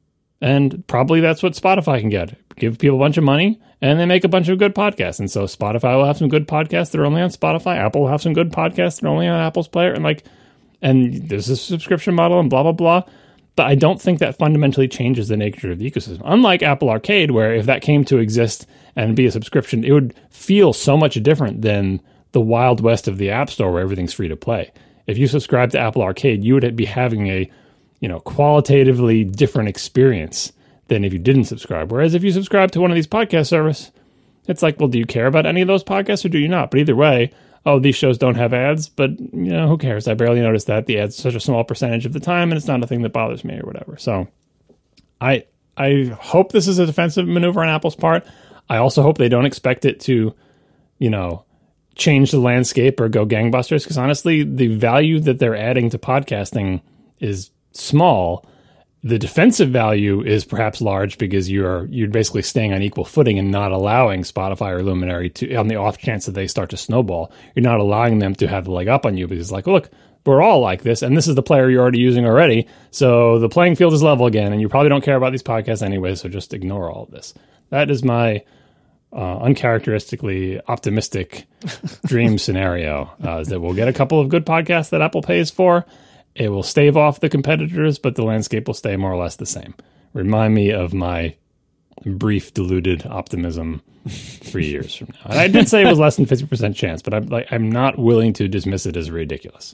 And probably that's what Spotify can get. Give people a bunch of money and they make a bunch of good podcasts. And so Spotify will have some good podcasts that are only on Spotify. Apple will have some good podcasts that are only on Apple's player. And there's a subscription model and blah, blah, blah. But I don't think that fundamentally changes the nature of the ecosystem. Unlike Apple Arcade, where if that came to exist and be a subscription, it would feel so much different than the Wild West of the App Store where everything's free to play. If you subscribe to Apple Arcade, you would be having a, qualitatively different experience than if you didn't subscribe. Whereas if you subscribe to one of these podcast services, it's like, well, do you care about any of those podcasts or do you not? But either way, these shows don't have ads, but who cares? I barely notice that. The ads are such a small percentage of the time, and it's not a thing that bothers me or whatever. So I hope this is a defensive maneuver on Apple's part. I also hope they don't expect it to, change the landscape or go gangbusters, because honestly, the value that they're adding to podcasting is small. The defensive value is perhaps large because you're basically staying on equal footing and not allowing Spotify or Luminary to, on the off chance that they start to snowball, you're not allowing them to have the leg up on you, because it's like, look, we're all like this, and this is the player you're already using already, so the playing field is level again, and you probably don't care about these podcasts anyway, so just ignore all of this. That is my uncharacteristically optimistic dream scenario, is that we'll get a couple of good podcasts that Apple pays for. It will stave off the competitors, but the landscape will stay more or less the same. Remind me of my brief deluded optimism 3 years from now. And I did say it was less than 50% chance, but I'm not willing to dismiss it as ridiculous.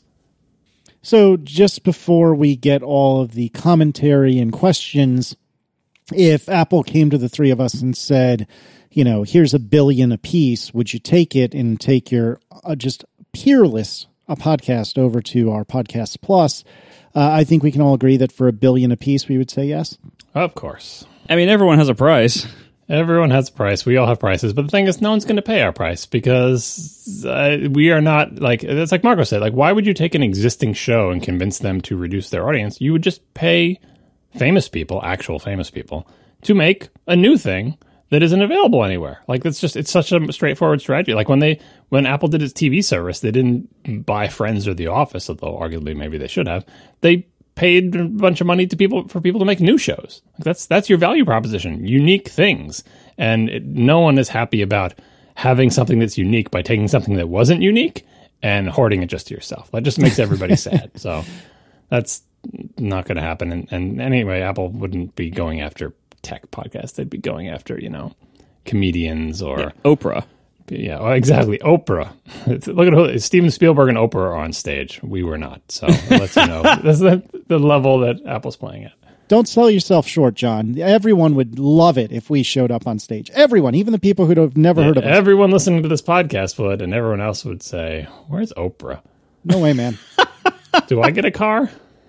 So just before we get all of the commentary and questions, if Apple came to the three of us and said, here's $1 billion a piece, would you take it and take your just peerless a podcast over to our Podcast Plus? I think we can all agree that for $1 billion a piece, we would say yes. Of course. I mean, everyone has a price. Everyone has a price. We all have prices. But the thing is, no one's going to pay our price because we are not, it's like Marco said, why would you take an existing show and convince them to reduce their audience? You would just pay famous people, actual famous people, to make a new thing that isn't available anywhere. It's such a straightforward strategy. When Apple did its TV service, they didn't buy Friends or The Office, although arguably maybe they should have. They paid a bunch of money for people to make new shows. That's your value proposition, unique things. And no one is happy about having something that's unique by taking something that wasn't unique and hoarding it just to yourself. That just makes everybody sad. So that's not going to happen. And anyway, Apple wouldn't be going after tech podcasts. They'd be going after, comedians or Oprah. Yeah, exactly. Oprah. Look at Steven Spielberg and Oprah are on stage. We were not. So it lets you know that's the level that Apple's playing at. Don't sell yourself short, John. Everyone would love it if we showed up on stage. Everyone, even the people who have never heard of us. Everyone listening to this podcast would, and everyone else would say, "Where's Oprah?" No way, man. Do I get a car?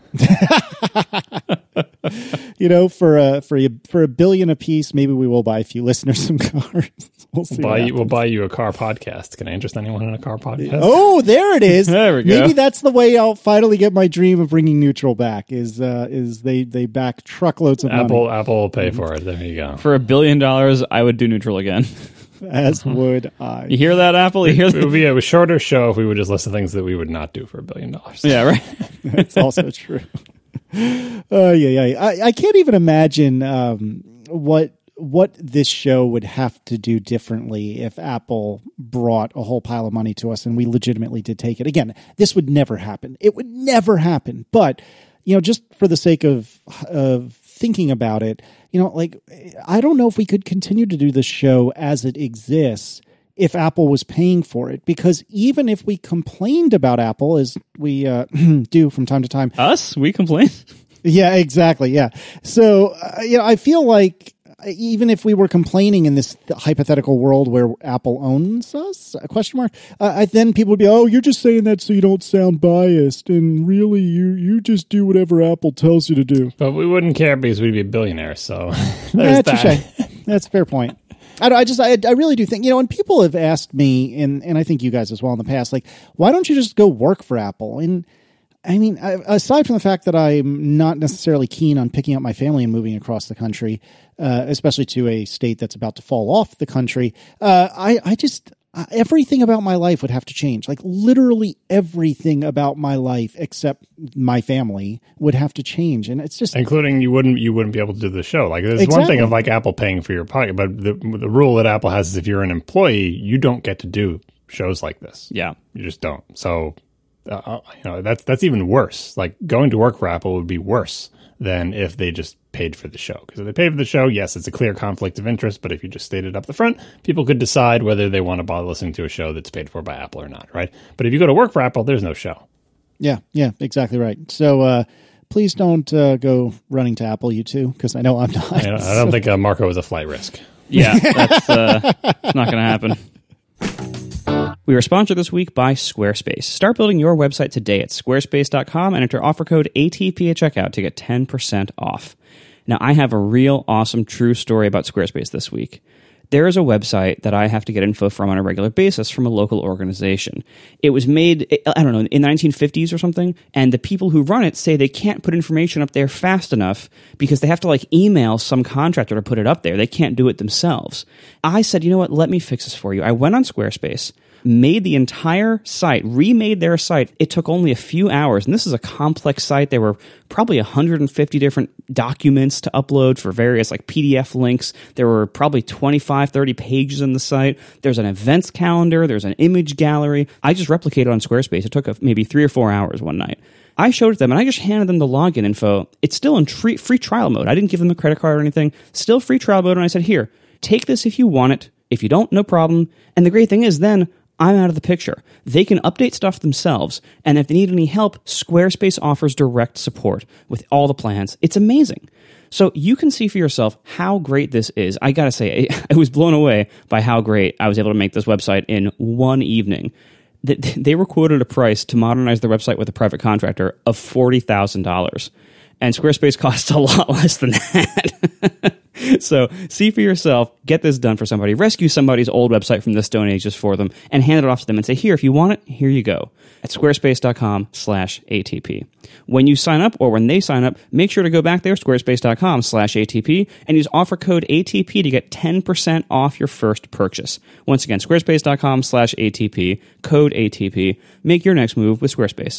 For $1 billion a piece, maybe we will buy a few listeners some cars. We'll buy you a car podcast. Can I interest anyone in a car podcast? Oh, there it is. There we go. Maybe that's the way I'll finally get my dream of bringing Neutral back. Is they back truckloads of money. Apple will pay for it. There you go. For $1 billion, I would do Neutral again. As would I. You hear that, Apple? You hear that? It would be a shorter show if we would just list the things that we would not do for $1 billion. Yeah, right. That's also true. I can't even imagine what this show would have to do differently if Apple brought a whole pile of money to us and we legitimately did take it. Again, this would never happen. It would never happen. But, just for the sake of thinking about it, I don't know if we could continue to do this show as it exists if Apple was paying for it, because even if we complained about Apple, as we do from time to time. Us? We complain? Yeah, exactly. Yeah. So, I feel like even if we were complaining in this hypothetical world where Apple owns us, then people would be, oh, you're just saying that so you don't sound biased. And really, you just do whatever Apple tells you to do. But we wouldn't care because we'd be billionaires. So there's that. That's a fair point. I really do think, and people have asked me, and I think you guys as well in the past, why don't you just go work for Apple? And I mean, aside from the fact that I'm not necessarily keen on picking up my family and moving across the country, especially to a state that's about to fall off the country, everything about my life would have to change. Literally everything about my life except my family would have to change. And it's just... Including you wouldn't be able to do the show. There's one thing of Apple paying for your podcast, but the rule that Apple has is if you're an employee, you don't get to do shows like this. Yeah. You just don't. So... that's even worse. Going to work for Apple would be worse than if they just paid for the show. Because if they paid for the show, yes, it's a clear conflict of interest, but if you just stated up the front, people could decide whether they want to bother listening to a show that's paid for by Apple or not, right? But if you go to work for Apple, there's no show. Yeah, exactly right. So please don't go running to Apple, you two, because I know I'm not. I don't think Marco is a flight risk. Yeah, that's not going to happen. We are sponsored this week by Squarespace. Start building your website today at squarespace.com and enter offer code ATP at checkout to get 10% off. Now, I have a real awesome true story about Squarespace this week. There is a website that I have to get info from on a regular basis from a local organization. It was made, I don't know, in the 1950s or something, and the people who run it say they can't put information up there fast enough because they have to email some contractor to put it up there. They can't do it themselves. I said, you know what, let me fix this for you. I went on Squarespace, made the entire site, remade their site. It took only a few hours, and this is a complex site. There were probably 150 different documents to upload for various PDF links. There were probably 25, 30 pages in the site. There's an events calendar. There's an image gallery. I just replicated on Squarespace. It took maybe 3 or 4 hours one night. I showed it to them, and I just handed them the login info. It's still in free trial mode. I didn't give them a credit card or anything. Still free trial mode, and I said, here, take this if you want it. If you don't, no problem. And the great thing is then I'm out of the picture. They can update stuff themselves, and if they need any help, Squarespace offers direct support with all the plans. It's amazing. So you can see for yourself how great this is. I gotta say, I was blown away by how great I was able to make this website in one evening. They were quoted a price to modernize their website with a private contractor of $40,000, and Squarespace costs a lot less than that. So see for yourself, get this done for somebody, rescue somebody's old website from the Stone Ages for them, and hand it off to them and say, here, if you want it, here you go, at squarespace.com/ATP. When you sign up or when they sign up, make sure to go back there, squarespace.com/ATP, and use offer code ATP to get 10% off your first purchase. Once again, squarespace.com/ATP, code ATP. Make your next move with Squarespace.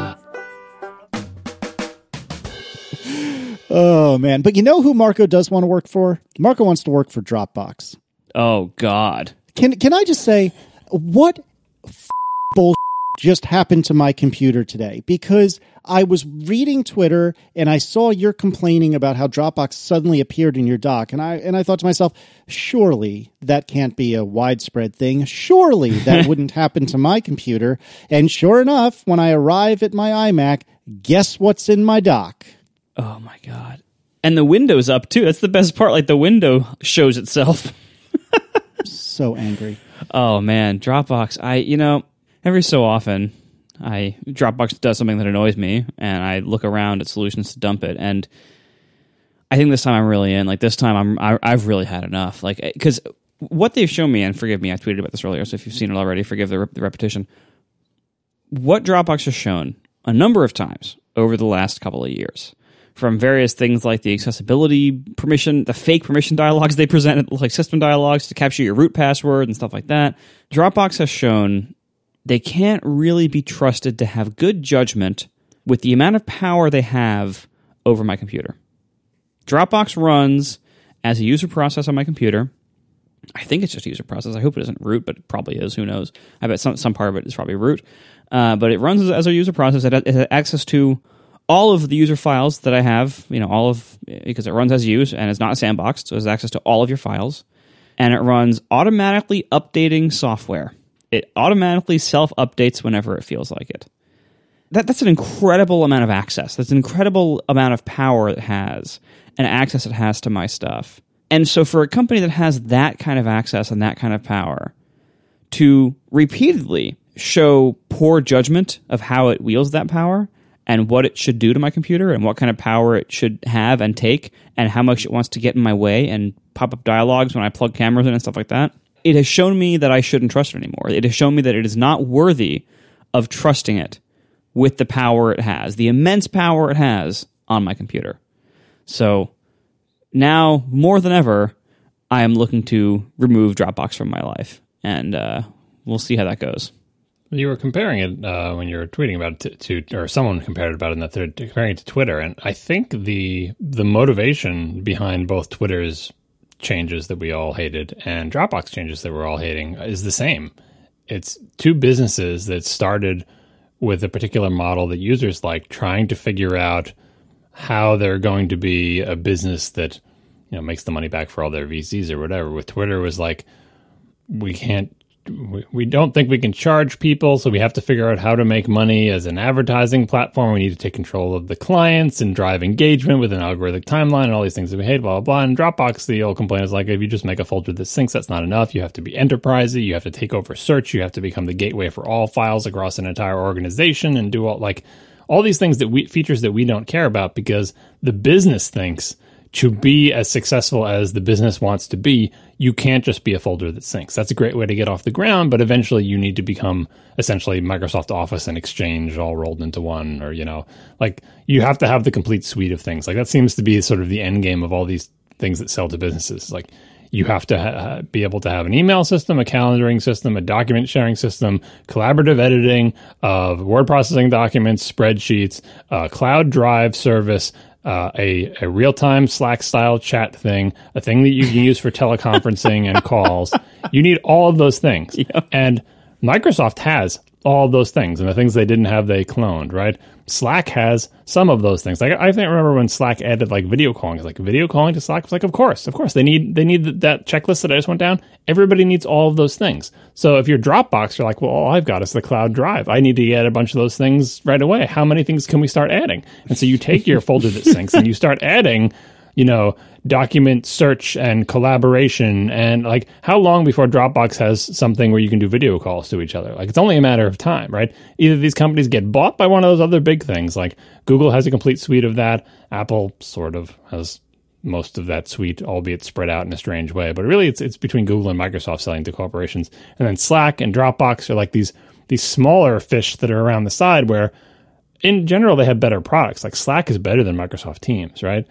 Oh, man. But you know who Marco does want to work for? Marco wants to work for Dropbox. Oh, God. Can I just say, what bullshit just happened to my computer today? Because I was reading Twitter and I saw you're complaining about how Dropbox suddenly appeared in your dock. And I thought to myself, surely that can't be a widespread thing. Surely that wouldn't happen to my computer. And sure enough, when I arrive at my iMac, guess what's in my dock? Oh, my God. And the window's up, too. That's the best part. The window shows itself. So angry. Oh, man. Dropbox. Every so often, Dropbox does something that annoys me, and I look around at solutions to dump it. And I think this time I'm really in. This time I've really had enough. Because what they've shown me, and forgive me, I tweeted about this earlier, so if you've seen it already, forgive the repetition. What Dropbox has shown a number of times over the last couple of years, from various things like the accessibility permission, the fake permission dialogues they presented, like system dialogues to capture your root password and stuff like that. Dropbox has shown they can't really be trusted to have good judgment with the amount of power they have over my computer. Dropbox runs as a user process on my computer. I think it's just a user process. I hope it isn't root, but it probably is. Who knows? I bet some part of it is probably root. But it runs as a user process. It has access to all of the user files that I have, because it runs as use and it's not sandboxed, so it has access to all of your files. And it runs automatically updating software. It automatically self-updates whenever it feels like it. That's an incredible amount of access. That's an incredible amount of power it has and access it has to my stuff. And so for a company that has that kind of access and that kind of power to repeatedly show poor judgment of how it wields that power and what it should do to my computer and what kind of power it should have and take and how much it wants to get in my way and pop up dialogues when I plug cameras in and stuff like that, it has shown me that I shouldn't trust it anymore. It has shown me that it is not worthy of trusting it with the power it has, the immense power it has on my computer. So now, more than ever, I am looking to remove Dropbox from my life, and we'll see how that goes. You were comparing it when you were tweeting about it to or someone compared it about it in that they're comparing it to Twitter. And I think the motivation behind both Twitter's changes that we all hated and Dropbox changes that we're all hating is the same. It's two businesses that started with a particular model that users like, trying to figure out how they're going to be a business that, makes the money back for all their VCs or whatever. With Twitter, it was like, we don't think we can charge people, so we have to figure out how to make money as an advertising platform. We need to take control of the clients and drive engagement with an algorithmic timeline and all these things that we hate, blah, blah, blah. And Dropbox, the old complaint is like, if you just make a folder that syncs, that's not enough. You have to be enterprisey. You have to take over search. You have to become the gateway for all files across an entire organization and do all these things features that we don't care about, because the business thinks to be as successful as the business wants to be, you can't just be a folder that syncs. That's a great way to get off the ground, but eventually you need to become essentially Microsoft Office and Exchange all rolled into one, or, you have to have the complete suite of things. Like, that seems to be sort of the end game of all these things that sell to businesses. Like, you have to be able to have an email system, a calendaring system, a document sharing system, collaborative editing of word processing documents, spreadsheets, cloud drive service, a real-time Slack-style chat thing, a thing that you can use for teleconferencing and calls. You need all of those things. Yep. And Microsoft has all of those things, and the things they didn't have, they cloned, right? Slack has some of those things. Like, I think I remember when Slack added video calling. It's like, video calling to Slack. It's like, of course. They need that checklist that I just went down. Everybody needs all of those things. So if you're Dropbox, you're like, well, all I've got is the cloud drive. I need to add a bunch of those things right away. How many things can we start adding? And so you take your folder that syncs and you start adding, document search and collaboration, and how long before Dropbox has something where you can do video calls to each other? It's only a matter of time, right? Either these companies get bought by one of those other big things, like Google has a complete suite of that. Apple sort of has most of that suite, albeit spread out in a strange way. But really, it's between Google and Microsoft selling to corporations. And then Slack and Dropbox are like these smaller fish that are around the side, where in general they have better products. Like, Slack is better than Microsoft Teams, right?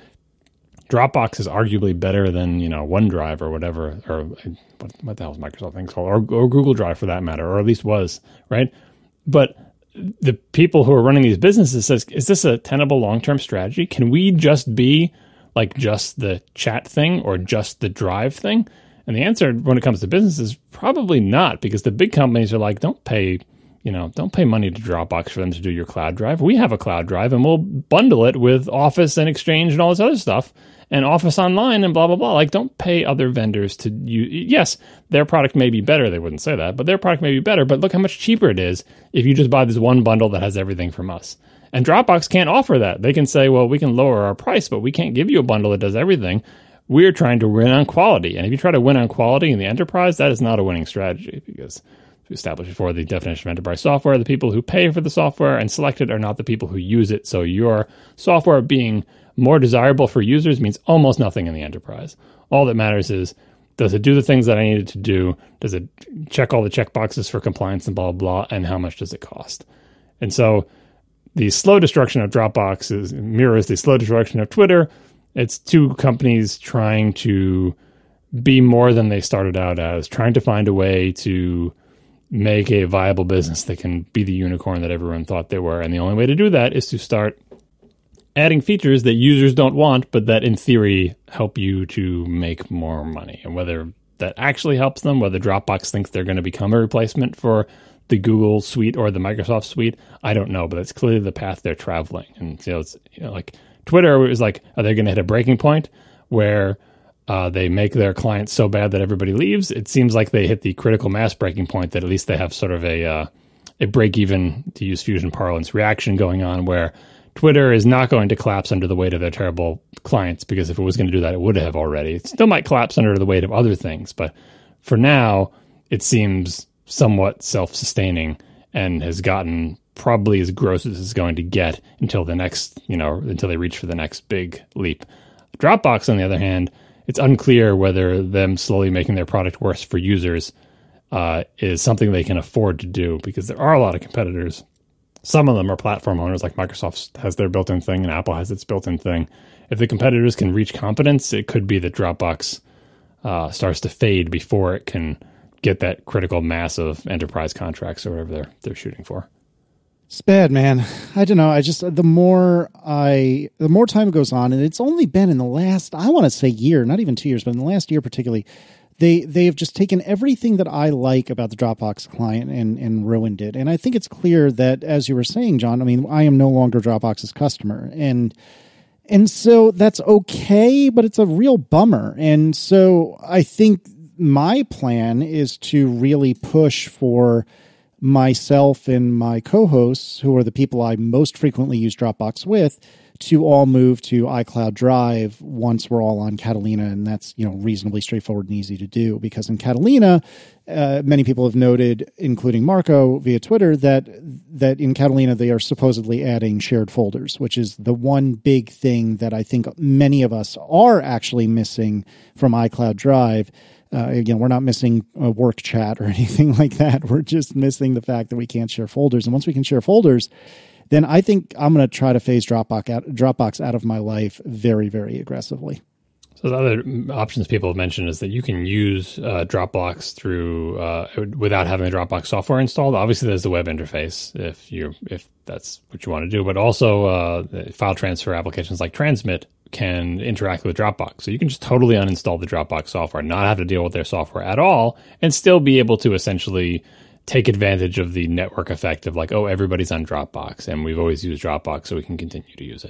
Dropbox is arguably better than, OneDrive or whatever, or what the hell is Microsoft things called, or Google Drive for that matter, or at least was, right? But the people who are running these businesses says, is this a tenable long-term strategy? Can we just be just the chat thing or just the drive thing? And the answer when it comes to business is probably not, because the big companies are like, don't pay money to Dropbox for them to do your cloud drive. We have a cloud drive, and we'll bundle it with Office and Exchange and all this other stuff, and Office Online and blah, blah, blah. Don't pay other vendors to use. Yes, their product may be better. They wouldn't say that, but their product may be better. But look how much cheaper it is if you just buy this one bundle that has everything from us. And Dropbox can't offer that. They can say, well, we can lower our price, but we can't give you a bundle that does everything. We're trying to win on quality. And if you try to win on quality in the enterprise, that is not a winning strategy, because we established before the definition of enterprise software, the people who pay for the software and select it are not the people who use it. So your software being more desirable for users means almost nothing in the enterprise. All that matters is, does it do the things that I need it to do? Does it check all the checkboxes for compliance and blah, blah, blah? And how much does it cost? And so the slow destruction of Dropbox mirrors the slow destruction of Twitter. It's two companies trying to be more than they started out as, trying to find a way to make a viable business that can be the unicorn that everyone thought they were. And the only way to do that is to start adding features that users don't want, but that in theory help you to make more money. And whether that actually helps them, whether Dropbox thinks they're going to become a replacement for the Google suite or the Microsoft suite, I don't know, but it's clearly the path they're traveling. And it's like Twitter was like, are they going to hit a breaking point where they make their clients so bad that everybody leaves? It seems like they hit the critical mass breaking point, that at least they have sort of a break even, to use Fusion parlance, reaction going on, where Twitter is not going to collapse under the weight of their terrible clients, because if it was going to do that, it would have already. It still might collapse under the weight of other things, but for now, it seems somewhat self-sustaining and has gotten probably as gross as it's going to get until the next, until they reach for the next big leap. Dropbox, on the other hand, it's unclear whether them slowly making their product worse for users is something they can afford to do, because there are a lot of competitors. Some of them are platform owners, like Microsoft has their built-in thing and Apple has its built-in thing. If the competitors can reach competence, it could be that Dropbox starts to fade before it can get that critical mass of enterprise contracts or whatever they're shooting for. It's bad, man. I don't know. The more time goes on, and it's only been in the last, I want to say year, not even 2 years, but in the last year particularly, they have just taken everything that I like about the Dropbox client and ruined it. And I think it's clear that, as you were saying, John, I mean, I am no longer Dropbox's customer. And And so that's okay, but it's a real bummer. And so I think my plan is to really push for myself and my co-hosts, who are the people I most frequently use Dropbox with, to all move to iCloud Drive once we're all on Catalina. And that's, reasonably straightforward and easy to do, because in Catalina, many people have noted, including Marco via Twitter, that in Catalina they are supposedly adding shared folders, which is the one big thing that I think many of us are actually missing from iCloud Drive. Again, we're not missing a work chat or anything like that. We're just missing the fact that we can't share folders. And once we can share folders, then I think I'm going to try to phase Dropbox out of my life very, very aggressively. So the other options people have mentioned is that you can use Dropbox through without having the Dropbox software installed. Obviously, there's the web interface if that's what you want to do, but also file transfer applications like Transmit can interact with Dropbox. So you can just totally uninstall the Dropbox software, not have to deal with their software at all, and still be able to essentially take advantage of the network effect of like, oh, everybody's on Dropbox, and we've always used Dropbox, so we can continue to use it.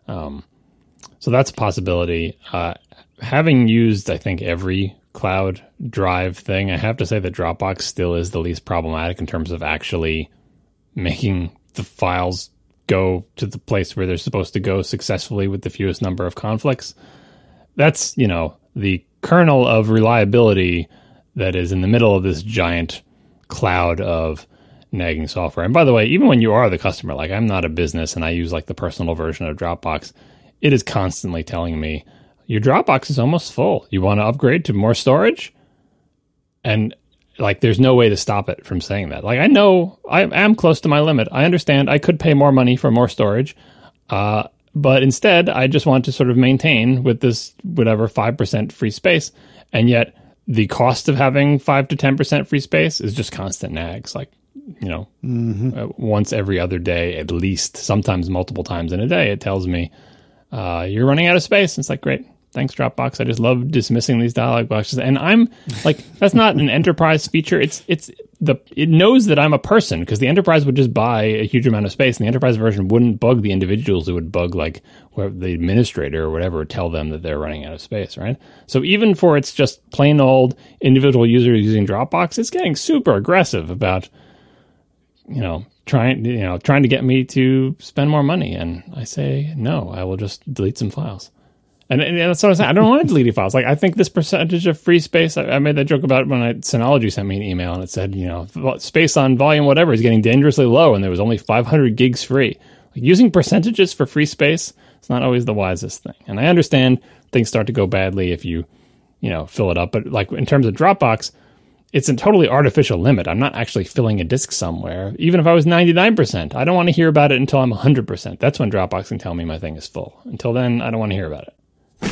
So that's a possibility. Having used, I think, every cloud drive thing, I have to say that Dropbox still is the least problematic in terms of actually making the files go to the place where they're supposed to go successfully with the fewest number of conflicts. That's, the kernel of reliability that is in the middle of this giant cloud of nagging software. And by the way, even when you are the customer, like I'm not a business and I use like the personal version of Dropbox, it is constantly telling me, your Dropbox is almost full. You want to upgrade to more storage? And like, there's no way to stop it from saying that. Like, I know I am close to my limit. I understand I could pay more money for more storage. But instead, I just want to sort of maintain with this, whatever, 5% free space. And yet the cost of having 5 to 10% free space is just constant nags. Like, once every other day, at least, sometimes multiple times in a day, it tells me, you're running out of space. And it's like, great. Thanks, Dropbox. I just love dismissing these dialog boxes. And I'm like, that's not an enterprise feature. It knows that I'm a person, because the enterprise would just buy a huge amount of space, and the enterprise version wouldn't bug the individuals. It would bug like the administrator or whatever, tell them that they're running out of space, right? So even for its just plain old individual users using Dropbox, it's getting super aggressive about, trying to get me to spend more money. And I say, no, I will just delete some files. And that's what I'm saying. I don't want to delete files. Like, I think this percentage of free space, I made that joke about it when Synology sent me an email and it said, space on volume whatever is getting dangerously low, and there was only 500 gigs free. Like, using percentages for free space, it's not always the wisest thing. And I understand things start to go badly if you fill it up. But like, in terms of Dropbox, it's a totally artificial limit. I'm not actually filling a disk somewhere. Even if I was 99%, I don't want to hear about it until I'm 100%. That's when Dropbox can tell me my thing is full. Until then, I don't want to hear about it.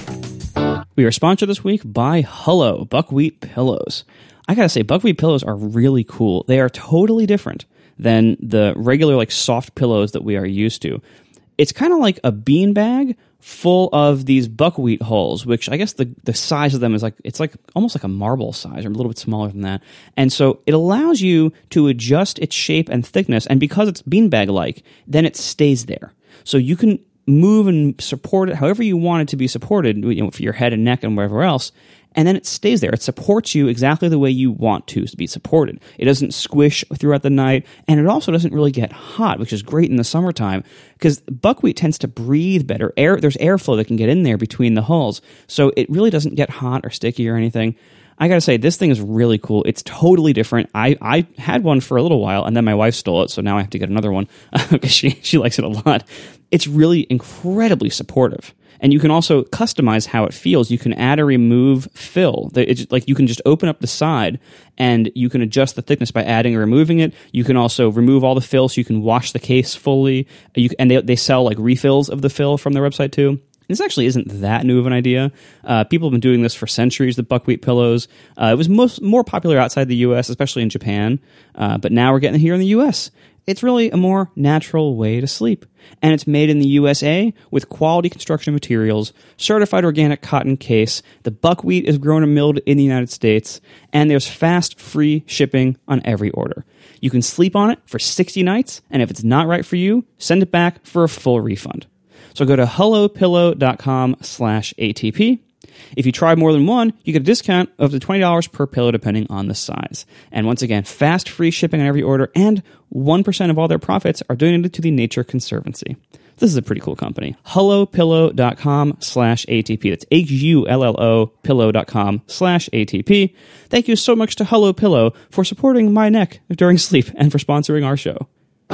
We are sponsored this week by Hullo, buckwheat pillows. I gotta say, buckwheat pillows are really cool. They are totally different than the regular like soft pillows that we are used to. It's kind of like a beanbag full of these buckwheat hulls, which I guess the size of them is it's almost like a marble size, or a little bit smaller than that. And so it allows you to adjust its shape and thickness, and because it's beanbag-like, then it stays there. So you can move and support it however you want it to be supported, for your head and neck and wherever else, and then it stays there. It supports you exactly the way you want to be supported. It doesn't squish throughout the night, and it also doesn't really get hot, which is great in the summertime, because buckwheat tends to breathe better. There's airflow that can get in there between the hulls, so it really doesn't get hot or sticky or anything. I gotta say, this thing is really cool. It's totally different. I had one for a little while, and then my wife stole it, so now I have to get another one because she likes it a lot. It's really incredibly supportive. And you can also customize how it feels. You can add or remove fill. You can just open up the side, and you can adjust the thickness by adding or removing it. You can also remove all the fill, so you can wash the case fully. And they sell like refills of the fill from their website too. This actually isn't that new of an idea. People have been doing this for centuries, the buckwheat pillows. It was more popular outside the U.S., especially in Japan. But now we're getting it here in the U.S. It's really a more natural way to sleep. And it's made in the USA with quality construction materials, certified organic cotton case. The buckwheat is grown and milled in the United States. And there's fast, free shipping on every order. You can sleep on it for 60 nights. And if it's not right for you, send it back for a full refund. So go to hellopillow.com/ATP. If you try more than one, you get a discount of the $20 per pillow depending on the size. And once again, fast free shipping on every order, and 1% of all their profits are donated to the Nature Conservancy. This is a pretty cool company. HelloPillow.com/ATP. That's HULLO pillow.com/ATP. Thank you so much to Hello Pillow for supporting my neck during sleep and for sponsoring our show.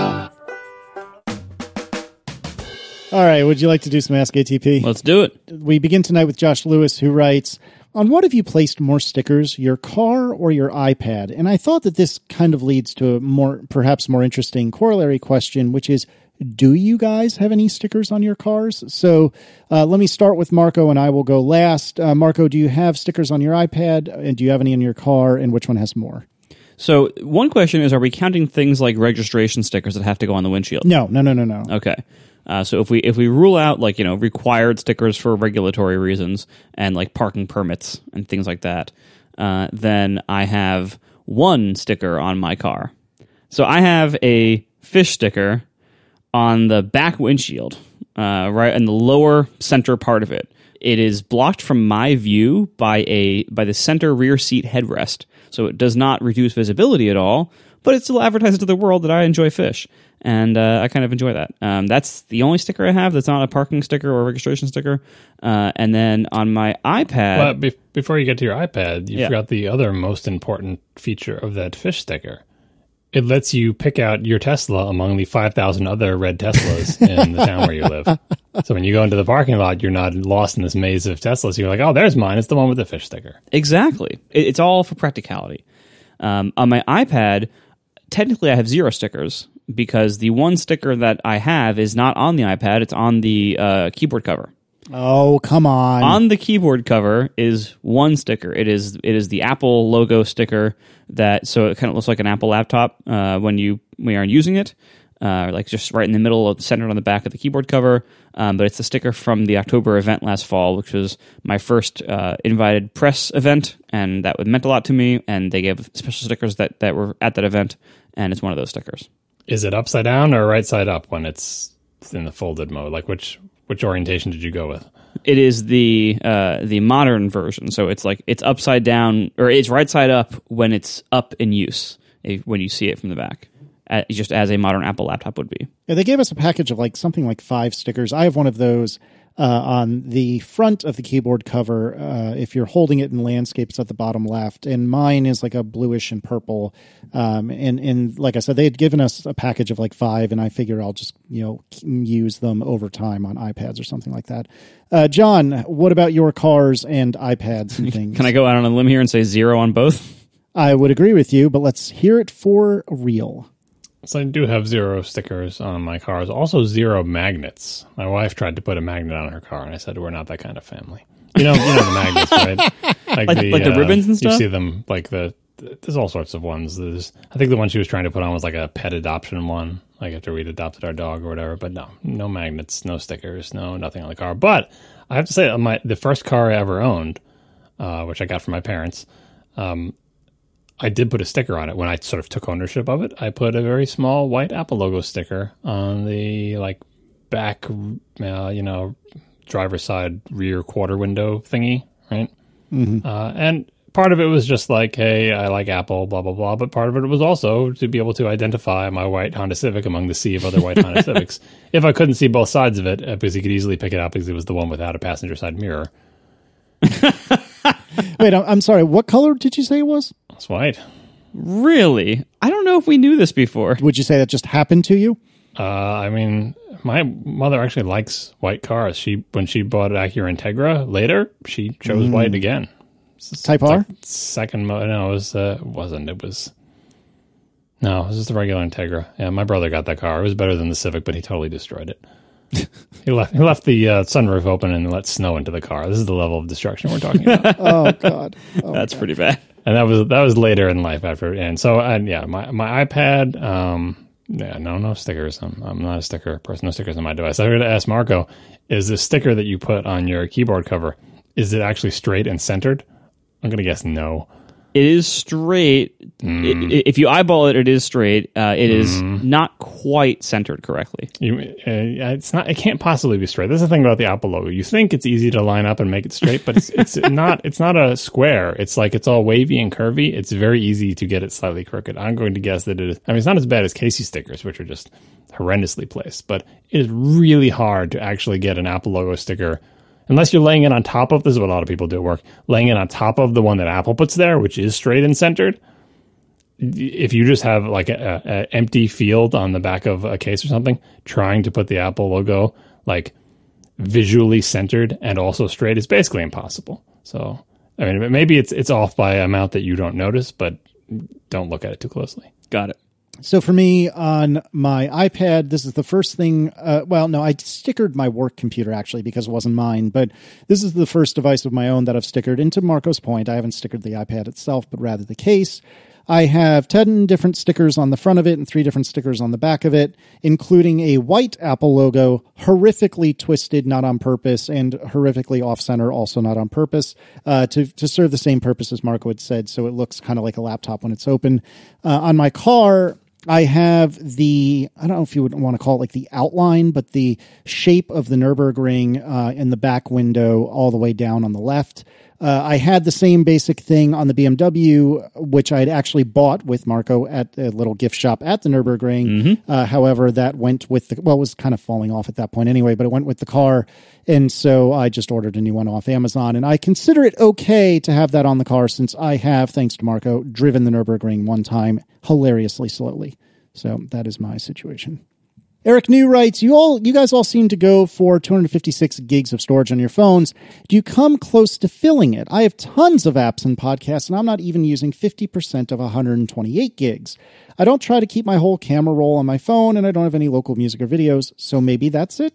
All right, would you like to do some Ask ATP? Let's do it. We begin tonight with Josh Lewis, who writes, on what have you placed more stickers, your car or your iPad? And I thought that this kind of leads to a perhaps more interesting corollary question, which is, do you guys have any stickers on your cars? So let me start with Marco, and I will go last. Marco, do you have stickers on your iPad, and do you have any in your car, and which one has more? So one question is, are we counting things like registration stickers that have to go on the windshield? No. Okay. So if we rule out required stickers for regulatory reasons and like parking permits and things like that, then I have one sticker on my car. So I have a fish sticker on the back windshield, right in the lower center part of it. It is blocked from my view by the center rear seat headrest, so it does not reduce visibility at all, but it still advertises to the world that I enjoy fish. And I kind of enjoy that. That's the only sticker I have that's not a parking sticker or a registration sticker. And then on my iPad... But before you get to your iPad, you forgot the other most important feature of that fish sticker. It lets you pick out your Tesla among the 5,000 other red Teslas in the town where you live. So when you go into the parking lot, you're not lost in this maze of Teslas. You're like, oh, there's mine. It's the one with the fish sticker. Exactly. It's all for practicality. On my iPad, technically I have 0 stickers, because the one sticker that I have is not on the iPad, it's on the keyboard cover. Oh, come on. On the keyboard cover is one sticker. It is the Apple logo sticker, so it kind of looks like an Apple laptop when you are using it, like just right in the middle, centered on the back of the keyboard cover. But it's the sticker from the October event last fall, which was my first invited press event, and that meant a lot to me, and they gave special stickers that were at that event, and it's one of those stickers. Is it upside down or right side up when it's in the folded mode? Like which orientation did you go with? It is the modern version, so it's upside down, or it's right side up when it's up in use, when you see it from the back, just as a modern Apple laptop would be. Yeah, they gave us a package of something like 5 stickers. I have one of those on the front of the keyboard cover. If you're holding it in landscape, it's at the bottom left, and mine is like a bluish and purple. And like I said, they had given us a package of 5, and I figure I'll just use them over time on iPads or something like that. John, what about your cars and iPads and things? Can I go out on a limb here and say 0 on both? I would agree with you, but let's hear it for real. So I do have 0 stickers on my cars. Also 0 magnets. My wife tried to put a magnet on her car, and I said, we're not that kind of family. You know the magnets, right? Like the ribbons and stuff? You see them, there's all sorts of ones. I think the one she was trying to put on was like a pet adoption one, like after we'd adopted our dog or whatever. But no magnets, no stickers, nothing on the car. But I have to say, the first car I ever owned, which I got from my parents, I did put a sticker on it when I sort of took ownership of it. I put a very small white Apple logo sticker on the back, driver's side rear quarter window thingy, right? Mm-hmm. And part of it was just hey, I like Apple, blah, blah, blah. But part of it was also to be able to identify my white Honda Civic among the sea of other white Honda Civics. If I couldn't see both sides of it, because you could easily pick it out because it was the one without a passenger side mirror. Wait, I'm sorry. What color did you say it was? It's white. Really? I don't know if we knew this before. Would you say that just happened to you? My mother actually likes white cars. When she bought Acura Integra later, she chose white again. Type R? Second mode. No, it wasn't. It was just a regular Integra. Yeah, my brother got that car. It was better than the Civic, but he totally destroyed it. He left the sunroof open and let snow into the car. This is the level of destruction we're talking about. Oh God, that's pretty bad. And that was later in life after. And so my iPad. No stickers. I'm not a sticker person. No stickers on my device. I was going to ask Marco: is the sticker that you put on your keyboard cover, is it actually straight and centered? I'm going to guess no. It is straight. If you eyeball it, it is straight. It is not quite centered correctly. It's not. It can't possibly be straight. That's the thing about the Apple logo. You think it's easy to line up and make it straight, but it's not. It's not a square. It's like it's all wavy and curvy. It's very easy to get it slightly crooked. I'm going to guess that it is. I mean, it's not as bad as Casey stickers, which are just horrendously placed, but it is really hard to actually get an Apple logo sticker. Unless you're laying it on top of, this is what a lot of people do at work, laying it on top of the one that Apple puts there, which is straight and centered. If you just have like a empty field on the back of a case or something, trying to put the Apple logo like visually centered and also straight is basically impossible. So, I mean, maybe it's off by an amount that you don't notice, but don't look at it too closely. Got it. So for me on my iPad, this is the first thing. I stickered my work computer actually because it wasn't mine, but this is the first device of my own that I've stickered. Into Marco's point, I haven't stickered the iPad itself, but rather the case. I have 10 different stickers on the front of it and 3 different stickers on the back of it, including a white Apple logo, horrifically twisted, not on purpose, and horrifically off-center, also not on purpose, to serve the same purpose as Marco had said, so it looks kind of like a laptop when it's open. On my car, I have I don't know if you would want to call it like the outline, but the shape of the Nürburgring in the back window all the way down on the left. I had the same basic thing on the BMW, which I had actually bought with Marco at a little gift shop at the Nürburgring. However, that went with it was kind of falling off at that point anyway, but it went with the car. And so I just ordered a new one off Amazon. And I consider it okay to have that on the car since I have, thanks to Marco, driven the Nürburgring one time hilariously slowly. So that is my situation. Eric New writes, you guys all seem to go for 256 gigs of storage on your phones. Do you come close to filling it? I have tons of apps and podcasts, and I'm not even using 50% of 128 gigs. I don't try to keep my whole camera roll on my phone, and I don't have any local music or videos, so maybe that's it? ?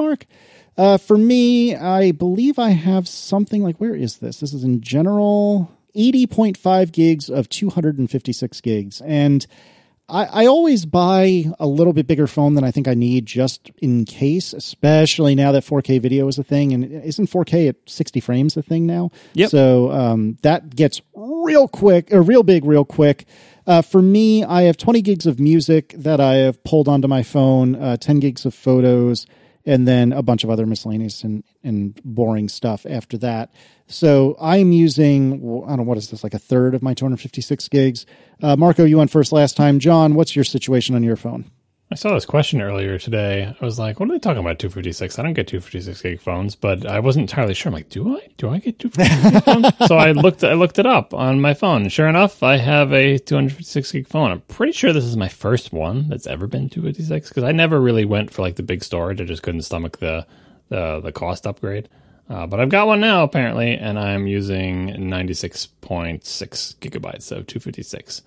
For me, I believe I have something like, where is this? This is in general, 80.5 gigs of 256 gigs, and I always buy a little bit bigger phone than I think I need just in case, especially now that 4K video is a thing. And isn't 4K at 60 frames a thing now? Yep. So that gets real big real quick. For me, I have 20 gigs of music that I have pulled onto my phone, 10 gigs of photos, and then a bunch of other miscellaneous and boring stuff after that. So I'm using, I don't know, what is this, like a third of my 256 gigs. Marco, you went first last time. John, what's your situation on your phone? I saw this question earlier today. I was like, what are they talking about 256? I don't get 256 gig phones, but I wasn't entirely sure. I'm like, do I? Do I get 256 gig phones? So I looked it up on my phone. Sure enough, I have a 256 gig phone. I'm pretty sure this is my first one that's ever been 256 because I never really went for like the big storage. I just couldn't stomach the cost upgrade. But I've got one now apparently, and I'm using 96.6 gigabytes of 256.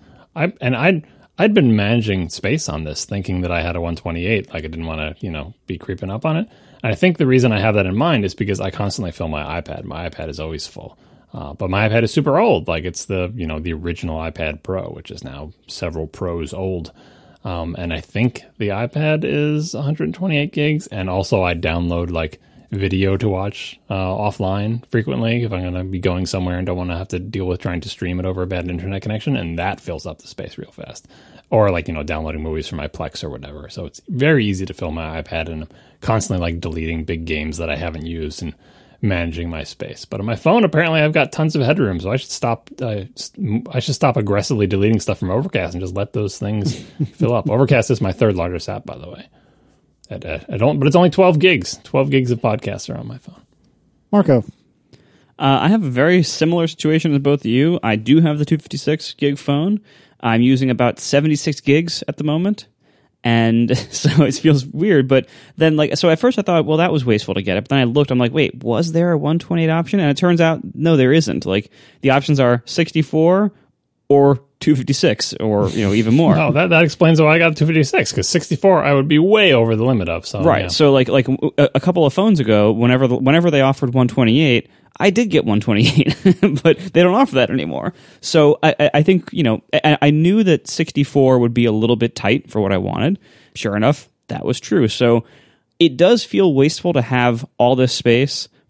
I'd been managing space on this, thinking that I had a 128. Like I didn't want to, be creeping up on it. And I think the reason I have that in mind is because I constantly fill my iPad. My iPad is always full. But my iPad is super old. Like it's the original iPad Pro, which is now several Pros old. And I think the iPad is 128 gigs. And also I download like video to watch offline frequently if I'm going to be going somewhere and don't want to have to deal with trying to stream it over a bad internet connection, and that fills up the space real fast. Or like, downloading movies from my Plex or whatever. So it's very easy to fill my iPad, and I'm constantly like deleting big games that I haven't used and managing my space. But on my phone, apparently I've got tons of headroom, so I should stop aggressively deleting stuff from Overcast and just let those things fill up. Overcast is my third largest app, by the way. But it's only 12 gigs. 12 gigs of podcasts are on my phone. Marco. I have a very similar situation as both of you. I do have the 256 gig phone. I'm using about 76 gigs at the moment. And so it feels weird. But then, so at first I thought, well, that was wasteful to get it. But then I looked, I'm like, wait, was there a 128 option? And it turns out, no, there isn't. Like, the options are 64 or 256 or even more. No, that explains why I got 256, because 64 I would be way over the limit of. So right. Yeah. So like a couple of phones ago, whenever they offered 128, I did get 128, but they don't offer that anymore. So I think I knew that 64 would be a little bit tight for what I wanted. Sure enough, that was true. So it does feel wasteful to have all this space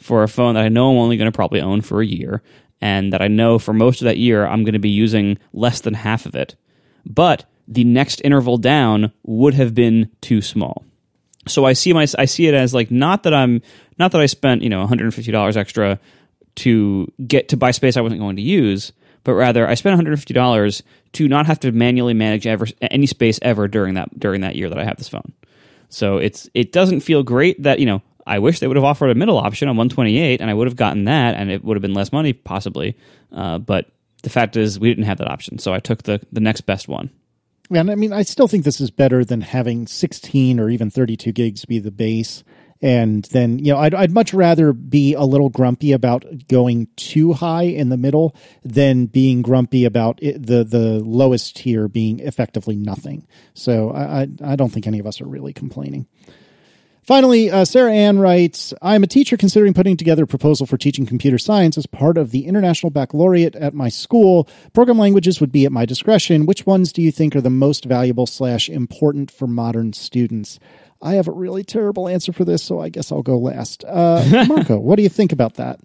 for a phone that I know I'm only going to probably own for a year, and that I know for most of that year I'm going to be using less than half of it. But the next interval down would have been too small. So I see it as like not that I spent $150 extra to get to buy space I wasn't going to use, but rather I spent $150 to not have to manually manage any space ever during that year that I have this phone. So it doesn't feel great that I wish they would have offered a middle option on 128, and I would have gotten that, and it would have been less money possibly. But the fact is, we didn't have that option, so I took the next best one. And I mean, I still think this is better than having 16 or even 32 gigs be the base. And then, I'd much rather be a little grumpy about going too high in the middle than being grumpy about the lowest tier being effectively nothing. So I don't think any of us are really complaining. Finally, Sarah Ann writes, I'm a teacher considering putting together a proposal for teaching computer science as part of the International Baccalaureate at my school. Program languages would be at my discretion. Which ones do you think are the most valuable / important for modern students? I have a really terrible answer for this, so I guess I'll go last. Marco, what do you think about that?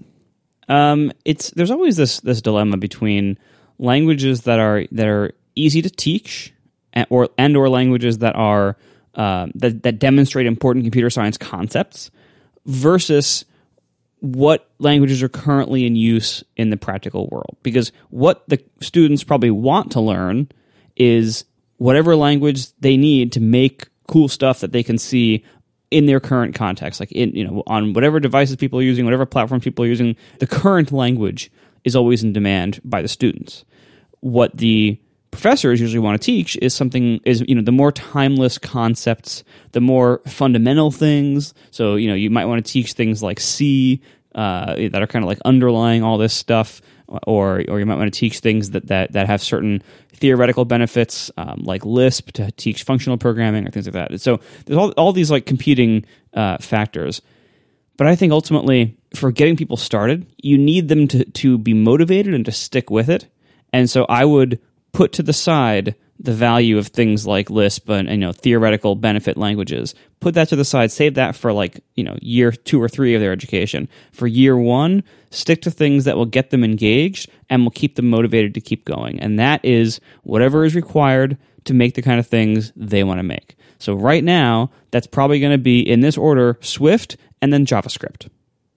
There's always this dilemma between languages that are easy to teach or languages that are that demonstrate important computer science concepts versus what languages are currently in use in the practical world. Because what the students probably want to learn is whatever language they need to make cool stuff that they can see in their current context, like on whatever devices people are using, whatever platforms people are using. The current language is always in demand by the students. What the professors usually want to teach is the more timeless concepts, the more fundamental things. So you might want to teach things like C that are kind of like underlying all this stuff, or you might want to teach things that have certain theoretical benefits, like Lisp to teach functional programming or things like that. So there's all these like competing factors. But I think ultimately, for getting people started, you need them to be motivated and to stick with it. And so I would put to the side the value of things like Lisp and theoretical benefit languages. Put that to the side. Save that for year 2 or 3 of their education. For year 1, stick to things that will get them engaged and will keep them motivated to keep going. And that is whatever is required to make the kind of things they want to make. So right now, that's probably going to be, in this order, Swift and then JavaScript.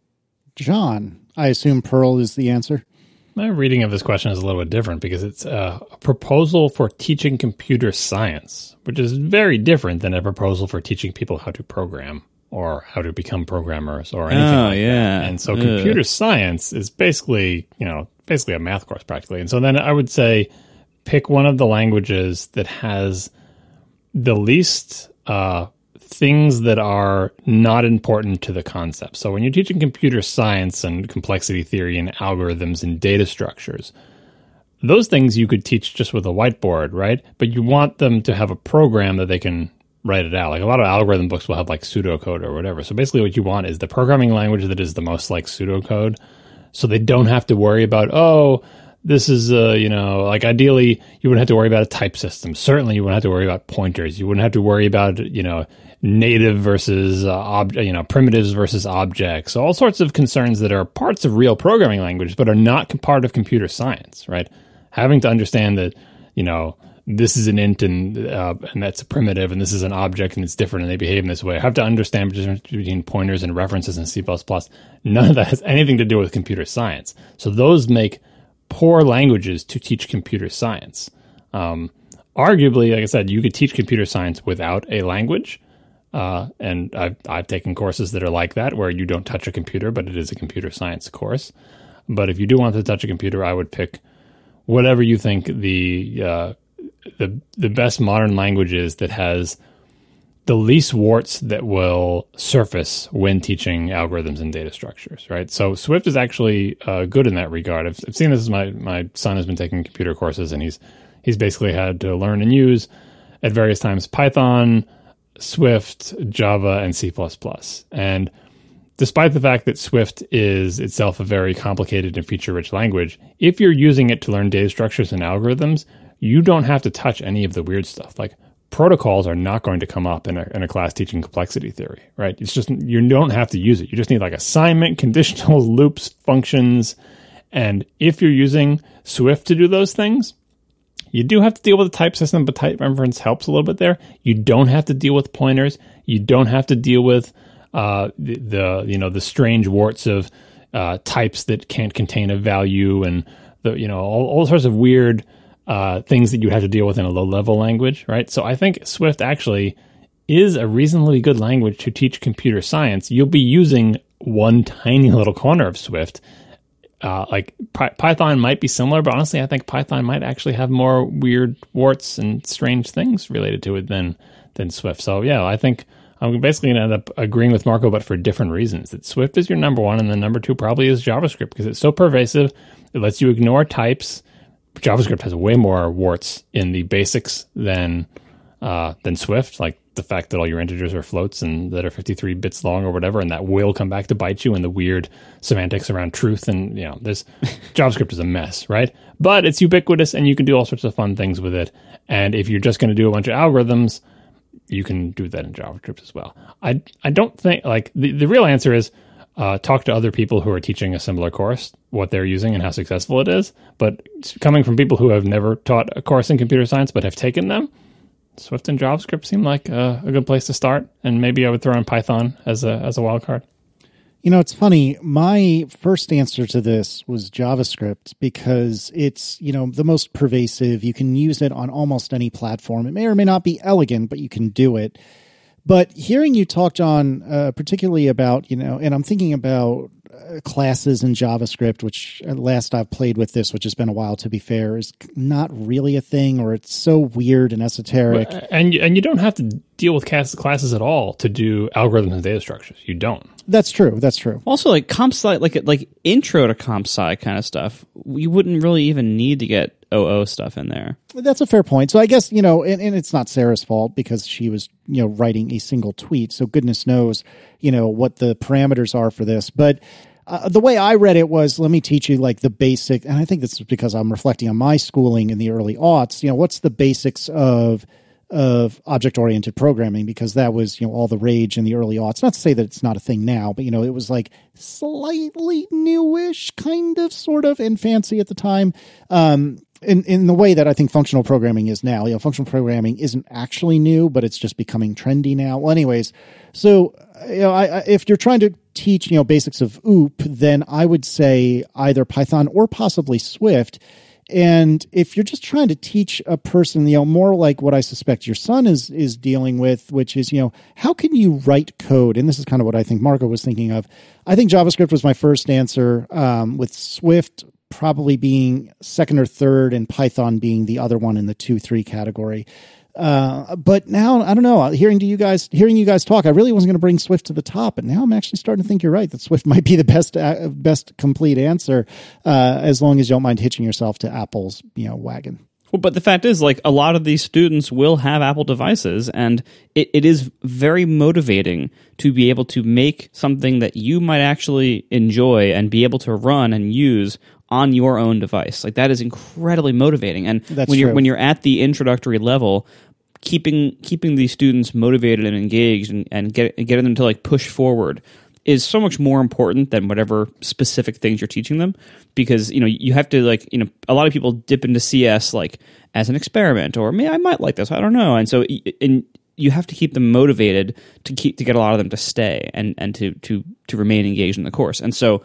John, I assume Perl is the answer. My reading of this question is a little bit different because it's a proposal for teaching computer science, which is very different than a proposal for teaching people how to program or how to become programmers or anything like that. And so computer science is basically a math course practically. And so then I would say pick one of the languages that has the least things that are not important to the concept. So when you're teaching computer science and complexity theory and algorithms and data structures, those things you could teach just with a whiteboard, right? But you want them to have a program that they can write it out. Like a lot of algorithm books will have like pseudocode or whatever. So basically what you want is the programming language that is the most like pseudocode, so they don't have to worry about, this is, ideally you wouldn't have to worry about a type system. Certainly you wouldn't have to worry about pointers. You wouldn't have to worry about, native versus primitives versus objects. So all sorts of concerns that are parts of real programming languages, but are not part of computer science, right? Having to understand that, this is an int and that's a primitive, and this is an object and it's different and they behave in this way. I have to understand the difference between pointers and references in C++. None of that has anything to do with computer science. So those make poor languages to teach computer science. Arguably, like I said, you could teach computer science without a language. And I've taken courses that are like that, where you don't touch a computer, but it is a computer science course. But if you do want to touch a computer, I would pick whatever you think the best modern language is that has the least warts that will surface when teaching algorithms and data structures, right? So Swift is actually good in that regard. I've seen this as my son has been taking computer courses, and he's basically had to learn and use at various times Python, Swift, Java, and C++. And despite the fact that Swift is itself a very complicated and feature-rich language, if you're using it to learn data structures and algorithms, you don't have to touch any of the weird stuff. Like protocols are not going to come up in a class teaching complexity theory, right? It's just, you don't have to use it. You just need like assignment, conditionals, loops, functions. And if you're using Swift to do those things, you do have to deal with the type system, but type reference helps a little bit there. You don't have to deal with pointers. You don't have to deal with the strange warts of types that can't contain a value, and all sorts of weird things that you have to deal with in a low-level language, right? So I think Swift actually is a reasonably good language to teach computer science. You'll be using one tiny little corner of Swift. Like Python might be similar, but honestly, I think Python might actually have more weird warts and strange things related to it than Swift. So yeah, I think I'm basically going to end up agreeing with Marco, but for different reasons. That Swift is your number one, and then number two probably is JavaScript, because it's so pervasive. It lets you ignore types. JavaScript has way more warts in the basics than Swift, like the fact that all your integers are floats and that are 53 bits long or whatever, and that will come back to bite you, and the weird semantics around truth. And, this JavaScript is a mess, right? But it's ubiquitous, and you can do all sorts of fun things with it. And if you're just going to do a bunch of algorithms, you can do that in JavaScript as well. I don't think, like, the real answer is talk to other people who are teaching a similar course, what they're using and how successful it is. But coming from people who have never taught a course in computer science but have taken them, Swift and JavaScript seem like a good place to start, and maybe I would throw in Python as a wild card. It's funny. My first answer to this was JavaScript, because it's, the most pervasive. You can use it on almost any platform. It may or may not be elegant, but you can do it. But hearing you talk, John, particularly about, and I'm thinking about classes in JavaScript, which at last I've played with this, which has been a while, to be fair, is not really a thing, or it's so weird and esoteric. And you don't have to deal with classes at all to do algorithms and data structures. You don't. That's true. That's true. Also, like comp sci, like intro to comp sci kind of stuff, you wouldn't really even need to get OO stuff in there. That's a fair point. So I guess, and it's not Sarah's fault, because she was, writing a single tweet. So goodness knows, what the parameters are for this. But the way I read it was, let me teach you like the basic, and I think this is because I'm reflecting on my schooling in the early aughts, what's the basics of object-oriented programming, because that was, all the rage in the early aughts. Not to say that it's not a thing now, but, it was like slightly newish, kind of, sort of, and fancy at the time. In the way that I think functional programming is now. Functional programming isn't actually new, but it's just becoming trendy now. Well, anyways, so if you're trying to teach basics of OOP, then I would say either Python or possibly Swift. And if you're just trying to teach a person, more like what I suspect your son is dealing with, which is, how can you write code? And this is kind of what I think Marco was thinking of. I think JavaScript was my first answer, with Swift probably being second or third, and Python being the other one in the 2-3 category. But now, I don't know, hearing you guys talk, I really wasn't going to bring Swift to the top, but now I'm actually starting to think you're right, that Swift might be the best complete answer, as long as you don't mind hitching yourself to Apple's, wagon. Well, but the fact is, like, a lot of these students will have Apple devices, and it is very motivating to be able to make something that you might actually enjoy and be able to run and use on your own device. Like, that is incredibly motivating. And when you're at the introductory level, keeping these students motivated and engaged and getting them to like push forward is so much more important than whatever specific things you're teaching them, because you have to, like, a lot of people dip into CS like as an experiment, or I might like this, I don't know, and so you have to keep them motivated to get a lot of them to stay and to remain engaged in the course. And so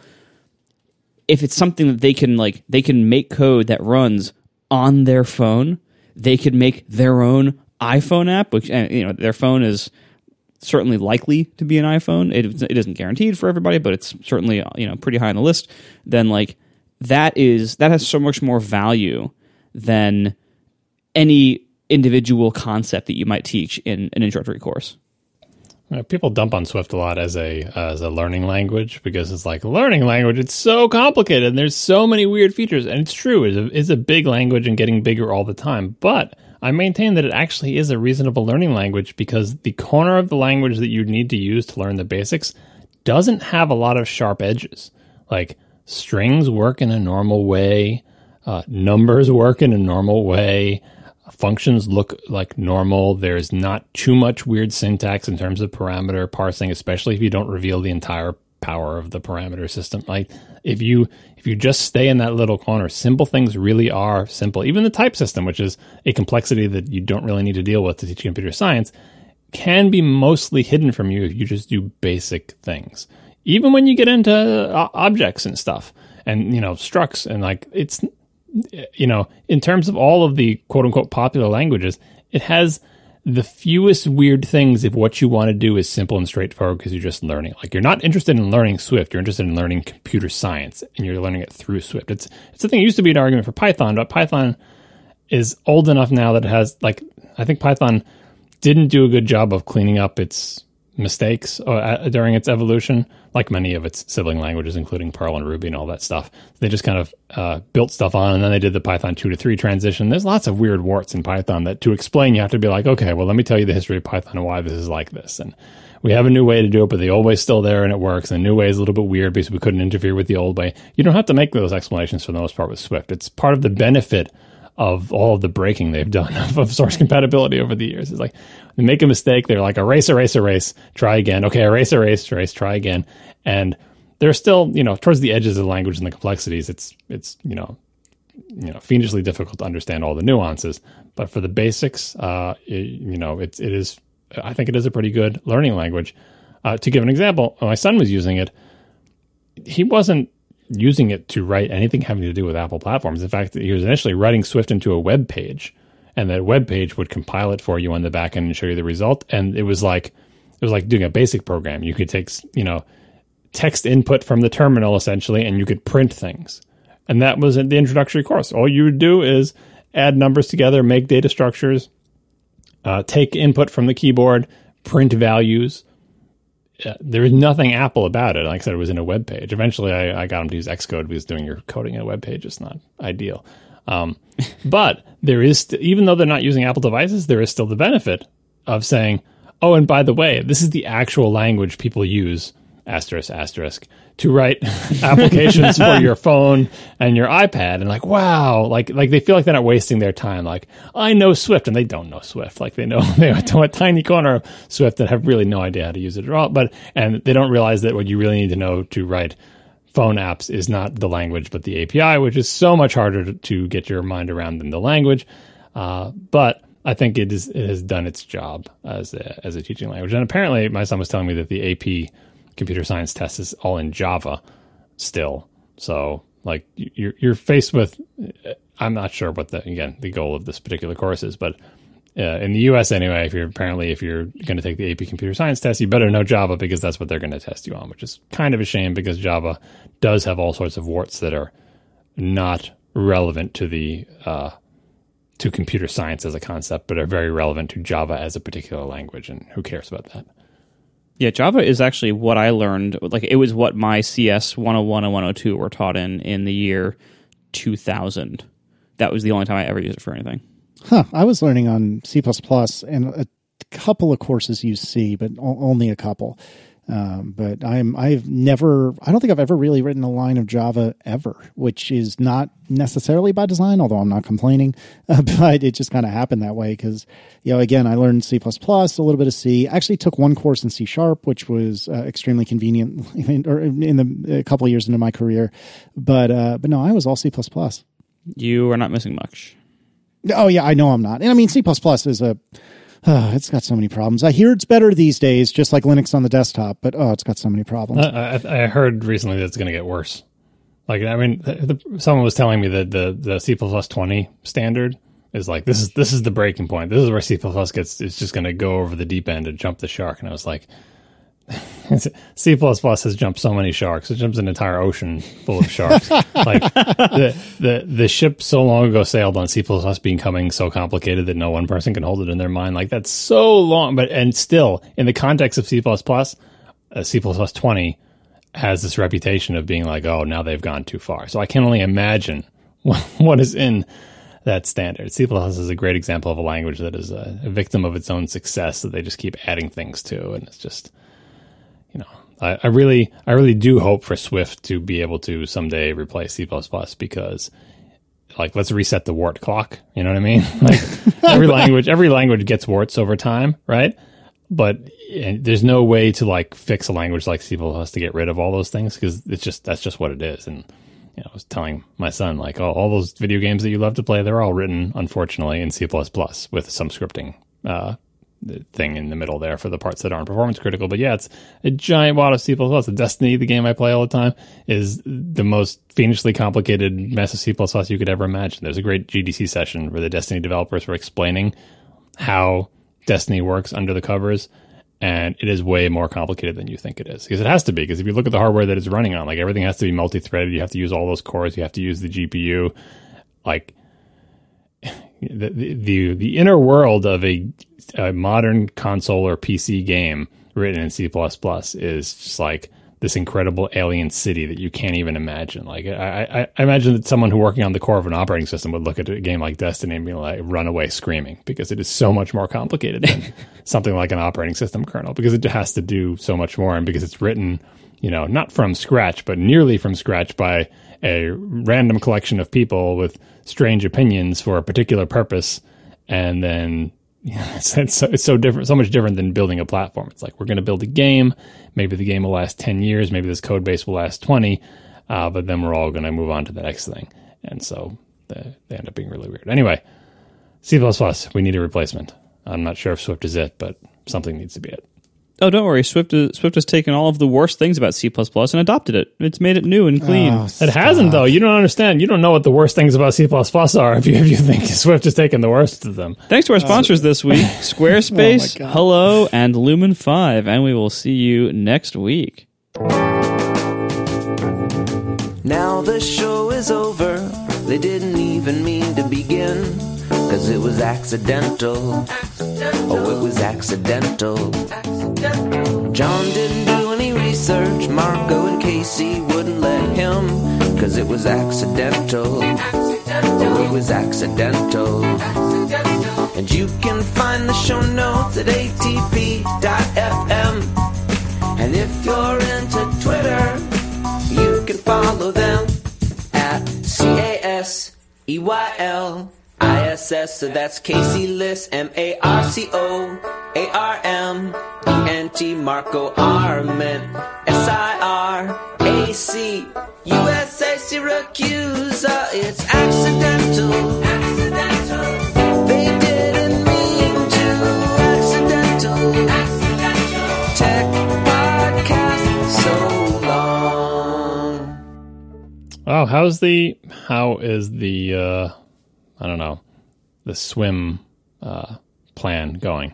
if it's something that they can make code that runs on their phone, they could make their own iPhone app, which their phone is certainly likely to be an iPhone. It isn't guaranteed for everybody, but it's certainly pretty high on the list. Then that has so much more value than any individual concept that you might teach in an introductory course. People dump on Swift a lot as a learning language, because it's like, learning language, it's so complicated and there's so many weird features. And it's true, it's a big language and getting bigger all the time. But I maintain that it actually is a reasonable learning language, because the corner of the language that you need to use to learn the basics doesn't have a lot of sharp edges. Like, strings work in a normal way, numbers work in a normal way, Functions look like normal. There's not too much weird syntax in terms of parameter parsing, especially if you don't reveal the entire power of the parameter system. Like if you just stay in that little corner, simple things really are simple. Even the type system, which is a complexity that you don't really need to deal with to teach computer science, can be mostly hidden from you if you just do basic things. Even when you get into objects and stuff and, structs and like it's, in terms of all of the quote unquote popular languages, it has the fewest weird things if what you want to do is simple and straightforward because you're just learning. Like you're not interested in learning Swift, you're interested in learning computer science and you're learning it through Swift. It's the thing. It used to be an argument for Python, but Python is old enough now that it has I think Python didn't do a good job of cleaning up its mistakes during its evolution, like many of its sibling languages, including Perl and Ruby and all that stuff. They just kind of built stuff on, and then they did the Python 2 to 3 transition. There's lots of weird warts in Python that to explain, you have to be like, okay, well, let me tell you the history of Python and why this is like this. And we have a new way to do it, but the old way's still there and it works. And the new way is a little bit weird because we couldn't interfere with the old way. You don't have to make those explanations for the most part with Swift. It's part of the benefit of all of the breaking they've done of source compatibility over the years. It's like they make a mistake, they're like erase, try again. Okay, erase, try again. And they're still, towards the edges of the language and the complexities, it's fiendishly difficult to understand all the nuances. But for the basics, it is. I think it is a pretty good learning language. To give an example, when my son was using it, he wasn't using it to write anything having to do with Apple platforms. In fact, he was initially writing Swift into a web page, and that web page would compile it for you on the back end and show you the result. And it was like doing a basic program. You could take, text input from the terminal essentially, and you could print things. And that was in the introductory course. All you would do is add numbers together, make data structures, take input from the keyboard, print values. There was nothing Apple about it. Like I said, it was in a web page. Eventually, I got him to use Xcode because doing your coding in a web page is not ideal. But there is, even though they're not using Apple devices, there is still the benefit of saying, oh, and by the way, this is the actual language people use, ***, to write applications for your phone and your iPad. And like, wow, like they feel like they're not wasting their time. Like, I know Swift, and they don't know Swift. Like they know a tiny corner of Swift that have really no idea how to use it at all. And they don't realize that what you really need to know to write phone apps is not the language, but the API, which is so much harder to get your mind around than the language. But I think it has done its job as a teaching language. And apparently, my son was telling me that the AP computer science test is all in Java still. So like you're faced with, I'm not sure what the goal of this particular course is, but in the US anyway, if you're going to take the AP computer science test, you better know Java because that's what they're going to test you on, which is kind of a shame because Java does have all sorts of warts that are not relevant to to computer science as a concept, but are very relevant to Java as a particular language. And who cares about that? Yeah, Java is actually what I learned. Like it was what my CS 101 and 102 were taught in the year 2000. That was the only time I ever used it for anything. I was learning on C++ and a couple of courses use C, but only a couple. But I don't think I've ever really written a line of Java ever, which is not necessarily by design, although I'm not complaining, but it just kind of happened that way. Cause again, I learned C++, a little bit of C. I actually took one course in C#, which was extremely convenient in a couple of years into my career. But no, I was all C++. You are not missing much. Oh yeah, I know I'm not. And I mean, C++ is it's got so many problems. I hear it's better these days, just like Linux on the desktop, but it's got so many problems. I heard recently that it's going to get worse. Like, I mean, someone was telling me that the C++ 20 standard is like, this is the breaking point. This is where C++ it's just going to go over the deep end and jump the shark. And I was like, C++ has jumped so many sharks. It jumps an entire ocean full of sharks. Like the ship so long ago sailed on C++ becoming so complicated that no one person can hold it in their mind. Like that's so long, and still in the context of C++, C++ 20 has this reputation of being like, oh, now they've gone too far. So I can only imagine what is in that standard. C++ is a great example of a language that is a victim of its own success that they just keep adding things to, and it's just. I really do hope for Swift to be able to someday replace C++ because like, let's reset the wart clock. You know what I mean? Like every language gets warts over time, right? But there's no way to like fix a language like C++ to get rid of all those things, because that's just what it is. And I was telling my son, like, all those video games that you love to play, they're all written, unfortunately, in C++ with some scripting thing in the middle there for the parts that aren't performance critical. But yeah, it's a giant wad of C++. The Destiny, the game I play all the time, is the most fiendishly complicated mess of C++ you could ever imagine. There's a great GDC session where the Destiny developers were explaining how Destiny works under the covers, and it is way more complicated than you think it is, because it has to be. Because if you look at the hardware that it's running on, like, everything has to be multi-threaded. You have to use all those cores. You have to use the GPU. Like, the inner world of a modern console or PC game written in C++ is just like this incredible alien city that you can't even imagine. Like, I imagine that someone who working on the core of an operating system would look at a game like Destiny and be like, run away screaming, because it is so much more complicated than something like an operating system kernel, because it has to do so much more, and because it's written, not from scratch, but nearly from scratch by a random collection of people with strange opinions for a particular purpose. And then it's so different, so much different than building a platform. It's like, we're going to build a game. Maybe the game will last 10 years. Maybe this code base will last 20. But then we're all going to move on to the next thing. And so they end up being really weird. Anyway, C++, we need a replacement. I'm not sure if Swift is it, but something needs to be it. Oh, don't worry. Swift has taken all of the worst things about C++ and adopted it. It's made it new and clean. Oh, it hasn't, though. You don't understand. You don't know what the worst things about C++ are if you think Swift has taken the worst of them. Thanks to our sponsors this week, Squarespace, Hello, and Lumen 5. And we will see you next week. Now the show is over. They didn't even mean to begin, 'cause it was accidental. Oh, it was accidental. John didn't do any research. Marco and Casey wouldn't let him, 'cause it was accidental. Oh, it was accidental. And you can find the show notes at atp.fm. And if you're into Twitter, you can follow them at CASEYLISS. So that's Casey Liss, MARCOARMENT, Marco Arment, SIRAC, USA Syracuse. It's accidental. They didn't mean to. Accidental. Tech podcast so long. Oh, how is the I don't know, the swim plan going?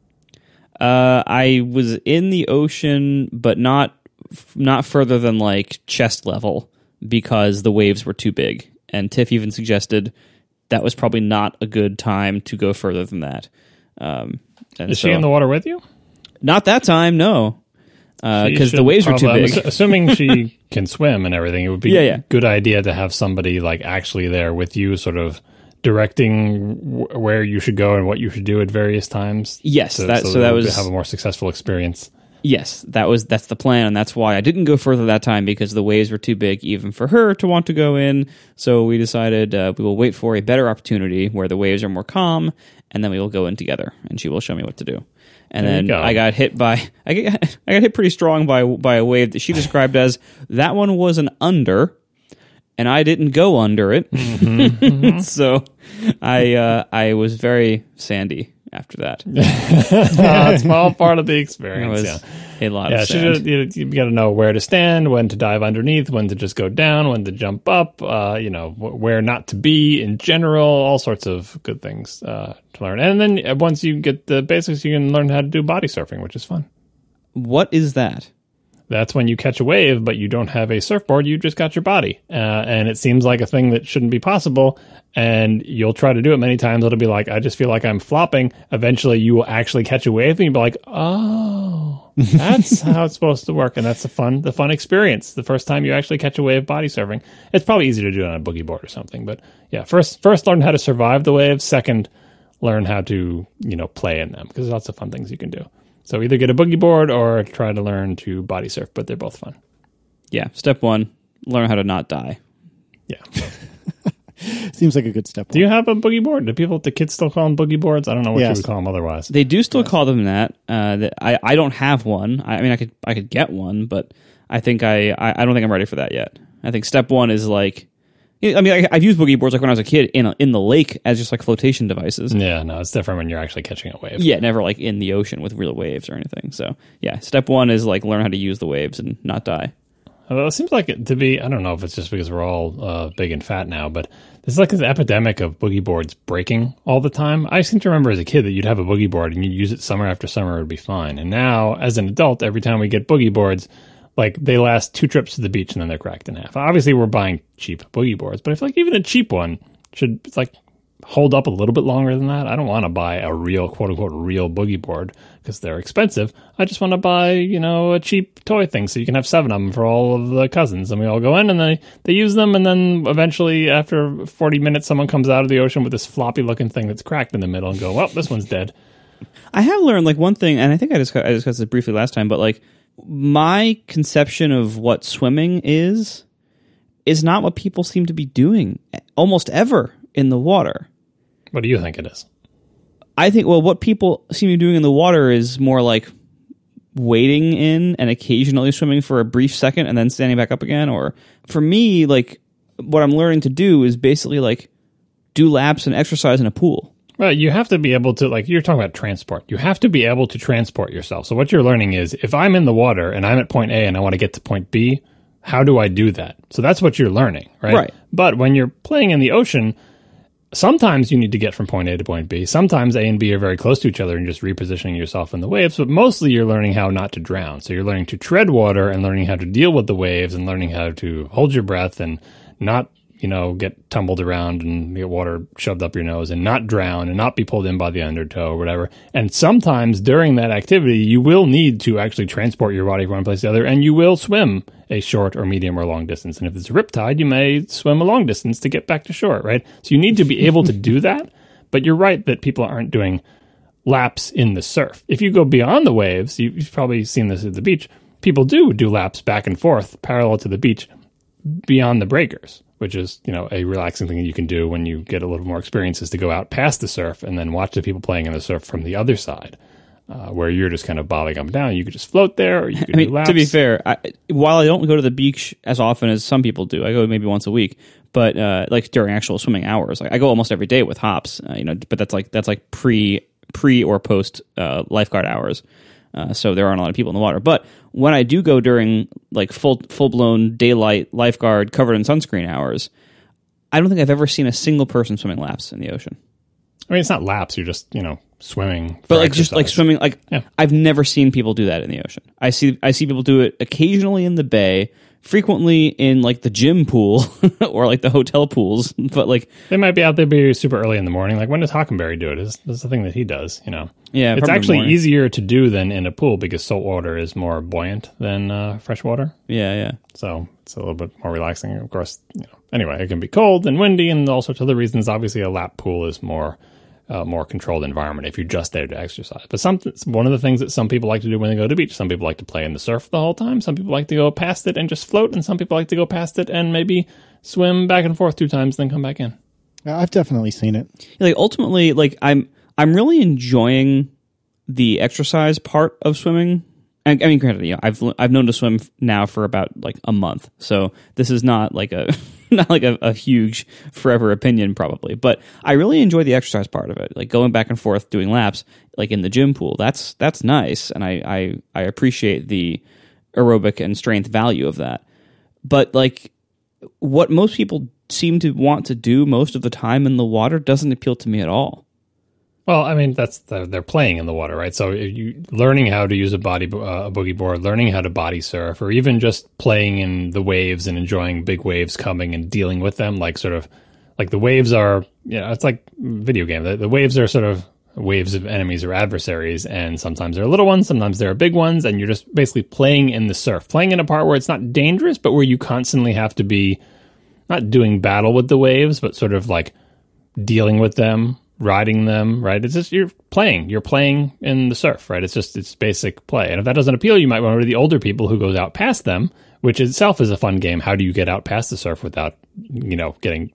I was in the ocean, but not further than like chest level, because the waves were too big. And Tiff even suggested that was probably not a good time to go further than that. Is she in the water with you? Not that time, no. Because the waves were too big. Assuming she can swim and everything, it would be a good idea to have somebody like actually there with you, sort of directing where you should go and what you should do at various times. Yes, so that was have a more successful experience. Yes, that's the plan, and that's why I didn't go further that time, because the waves were too big even for her to want to go in. So we decided we will wait for a better opportunity where the waves are more calm, and then we will go in together, and she will show me what to do. And then I got hit pretty strong by a wave that she described as, that one was an under, and I didn't go under it. So I was very sandy after that. It's all part of the experience. It was a lot of sand. You got to know where to stand, when to dive underneath, when to just go down, when to jump up, where not to be in general, all sorts of good things to learn. And then once you get the basics, you can learn how to do body surfing, which is fun. What is that? That's when you catch a wave, but you don't have a surfboard. You just got your body. And it seems like a thing that shouldn't be possible. And you'll try to do it many times. It'll be like, I just feel like I'm flopping. Eventually, you will actually catch a wave, and you'll be like, oh, that's how it's supposed to work. And that's the fun experience. The first time you actually catch a wave body surfing. It's probably easier to do it on a boogie board or something. But yeah, first learn how to survive the waves. Second, learn how to, play in them, because there's lots of fun things you can do. So either get a boogie board or try to learn to body surf, but they're both fun. Yeah. Step 1, learn how to not die. Yeah. Seems like a good step. Do you have a boogie board? Do kids still call them boogie boards? I don't know what you would call them otherwise. They do still call them that. I don't have one. I mean, I could get one, but I think I don't think I'm ready for that yet. I think step one is like, I mean, I've used boogie boards like when I was a kid in the lake as just like flotation devices. Yeah, no, it's different when you're actually catching a wave. Yeah, never like in the ocean with real waves or anything. So yeah, step one is like learn how to use the waves and not die. Well, it seems like it to be, I don't know if it's just because we're all big and fat now, but there's like this epidemic of boogie boards breaking all the time. I seem to remember as a kid that you'd have a boogie board and you'd use it summer after summer, it would be fine. And now, as an adult, every time we get boogie boards, like they last 2 trips to the beach and then they're cracked in half. Obviously, we're buying cheap boogie boards, but I feel like even a cheap one should like hold up a little bit longer than that. I don't want to buy a real, quote unquote, real boogie board because they're expensive. I just want to buy, a cheap toy thing so you can have 7 of them for all of the cousins. And we all go in and they use them. And then eventually, after 40 minutes, someone comes out of the ocean with this floppy looking thing that's cracked in the middle and go, well, this one's dead. I have learned like one thing, and I think I discussed this briefly last time, but like my conception of what swimming is not what people seem to be doing almost ever in the water. What do you think it is? I think, well, what people seem to be doing in the water is more like wading in and occasionally swimming for a brief second and then standing back up again. Or for me, like what I'm learning to do is basically like do laps and exercise in a pool. Well, you have to be able to, like, you're talking about transport. You have to be able to transport yourself. So what you're learning is if I'm in the water and I'm at point A and I want to get to point B, how do I do that? So that's what you're learning, right? Right. But when you're playing in the ocean, sometimes you need to get from point A to point B. Sometimes A and B are very close to each other and just repositioning yourself in the waves. But mostly you're learning how not to drown. So you're learning to tread water and learning how to deal with the waves and learning how to hold your breath and not, get tumbled around and get water shoved up your nose and not drown and not be pulled in by the undertow or whatever. And sometimes during that activity, you will need to actually transport your body from one place to the other, and you will swim a short or medium or long distance. And if it's a riptide, you may swim a long distance to get back to shore, right? So you need to be able to do that. But you're right that people aren't doing laps in the surf. If you go beyond the waves, you've probably seen this at the beach, people do laps back and forth parallel to the beach beyond the breakers, which is, a relaxing thing you can do when you get a little more experience, is to go out past the surf and then watch the people playing in the surf from the other side, where you're just kind of bobbing up and down. You could just float there, or you could do laps. To be fair, while I don't go to the beach as often as some people do, I go maybe once a week, but like during actual swimming hours, like I go almost every day with hops, but that's like pre or post lifeguard hours. So there aren't a lot of people in the water. But when I do go during like full-blown daylight lifeguard covered in sunscreen hours, I don't think I've ever seen a single person swimming laps in the ocean. I mean, it's not laps. You're just, swimming. But like just like swimming, like yeah. I've never seen people do that in the ocean. I see people do it occasionally in the bay, frequently in like the gym pool or like the hotel pools. But like they might be out there be super early in the morning. Like when does Hockenberry do it? That's the thing that he does. Yeah, it's actually easier to do than in a pool because salt water is more buoyant than fresh water. Yeah. So it's a little bit more relaxing. Of course, anyway, it can be cold and windy and all sorts of other reasons. Obviously, a lap pool is more controlled environment if you're just there to exercise. But one of the things that some people like to do when they go to the beach, some people like to play in the surf the whole time. Some people like to go past it and just float, and some people like to go past it and maybe swim back and forth 2 times, then come back in. I've definitely seen it. Like ultimately, like I'm really enjoying the exercise part of swimming. I mean, granted, I've known to swim now for about like a month, so this is not like a a huge forever opinion probably, but I really enjoy the exercise part of it, like going back and forth doing laps, like in the gym pool. That's nice, and I appreciate the aerobic and strength value of that. But like what most people seem to want to do most of the time in the water doesn't appeal to me at all. Well, I mean, they're playing in the water, right? So you learning how to use a boogie board, learning how to body surf, or even just playing in the waves and enjoying big waves coming and dealing with them, like sort of like the waves are, it's like video game. The waves are sort of waves of enemies or adversaries, and sometimes they're little ones, sometimes they're big ones, and you're just basically playing in the surf, playing in a part where it's not dangerous, but where you constantly have to be not doing battle with the waves, but sort of like dealing with them, riding them, right? It's just you're playing in the surf, right? It's basic play. And if that doesn't appeal, you might want to go to the older people who goes out past them, which itself is a fun game. How do you get out past the surf without, getting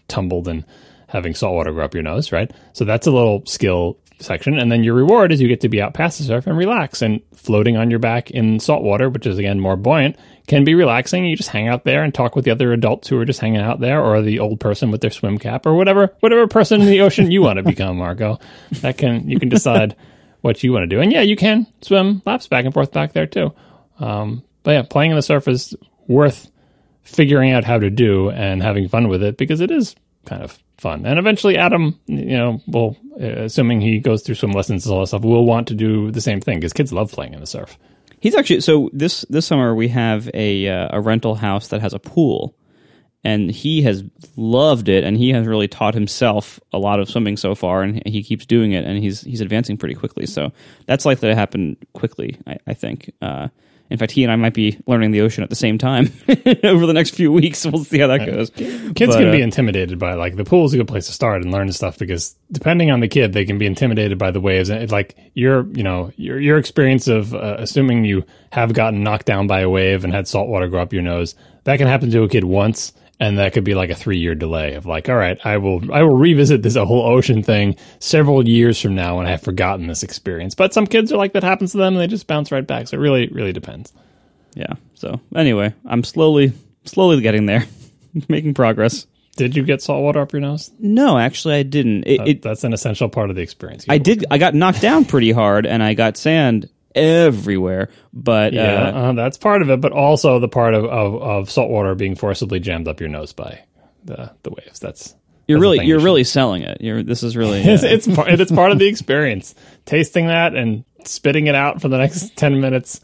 tumbled and having salt water go up your nose, right? So that's a little skill section. And then your reward is you get to be out past the surf and relax. And floating on your back in salt water, which is, again, more buoyant, can be relaxing. You just hang out there and talk with the other adults who are just hanging out there, or the old person with their swim cap, or whatever person in the ocean you want to become, Marco. You can decide what you want to do. And yeah, you can swim laps back and forth back there too. But yeah, playing in the surf is worth figuring out how to do and having fun with it, because it is kind of fun. And eventually Adam, will, assuming he goes through swim lessons and all that stuff, will want to do the same thing, because kids love playing in the surf. He's actually, so this summer we have a rental house that has a pool, and he has loved it, and he has really taught himself a lot of swimming so far, and he keeps doing it, and he's advancing pretty quickly. So that's likely to happen quickly, I think. In fact, he and I might be learning the ocean at the same time over the next few weeks. We'll see how that goes. Kids can be intimidated by, like, the pool is a good place to start and learn stuff, because depending on the kid, they can be intimidated by the waves. And like your experience of assuming you have gotten knocked down by a wave and had salt water go up your nose, that can happen to a kid once. And that could be like a 3-year delay of like, all right, I will revisit this whole ocean thing several years from now when I have forgotten this experience. But some kids are like, that happens to them and they just bounce right back. So it really, really depends. Yeah. So anyway, I'm slowly getting there, making progress. Did you get salt water up your nose? No, actually, I didn't. That's an essential part of the experience. I got knocked down pretty hard, and I got sand everywhere, but that's part of it, but also the part of salt water being forcibly jammed up your nose by the waves. You're really selling it. This is really it's part of the experience. Tasting that and spitting it out for the next 10 minutes.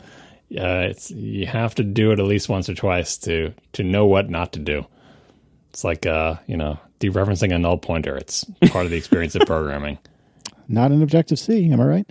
You have to do it at least once or twice to know what not to do. It's like dereferencing a null pointer. It's part of the experience of programming. Not an Objective-C, am I right?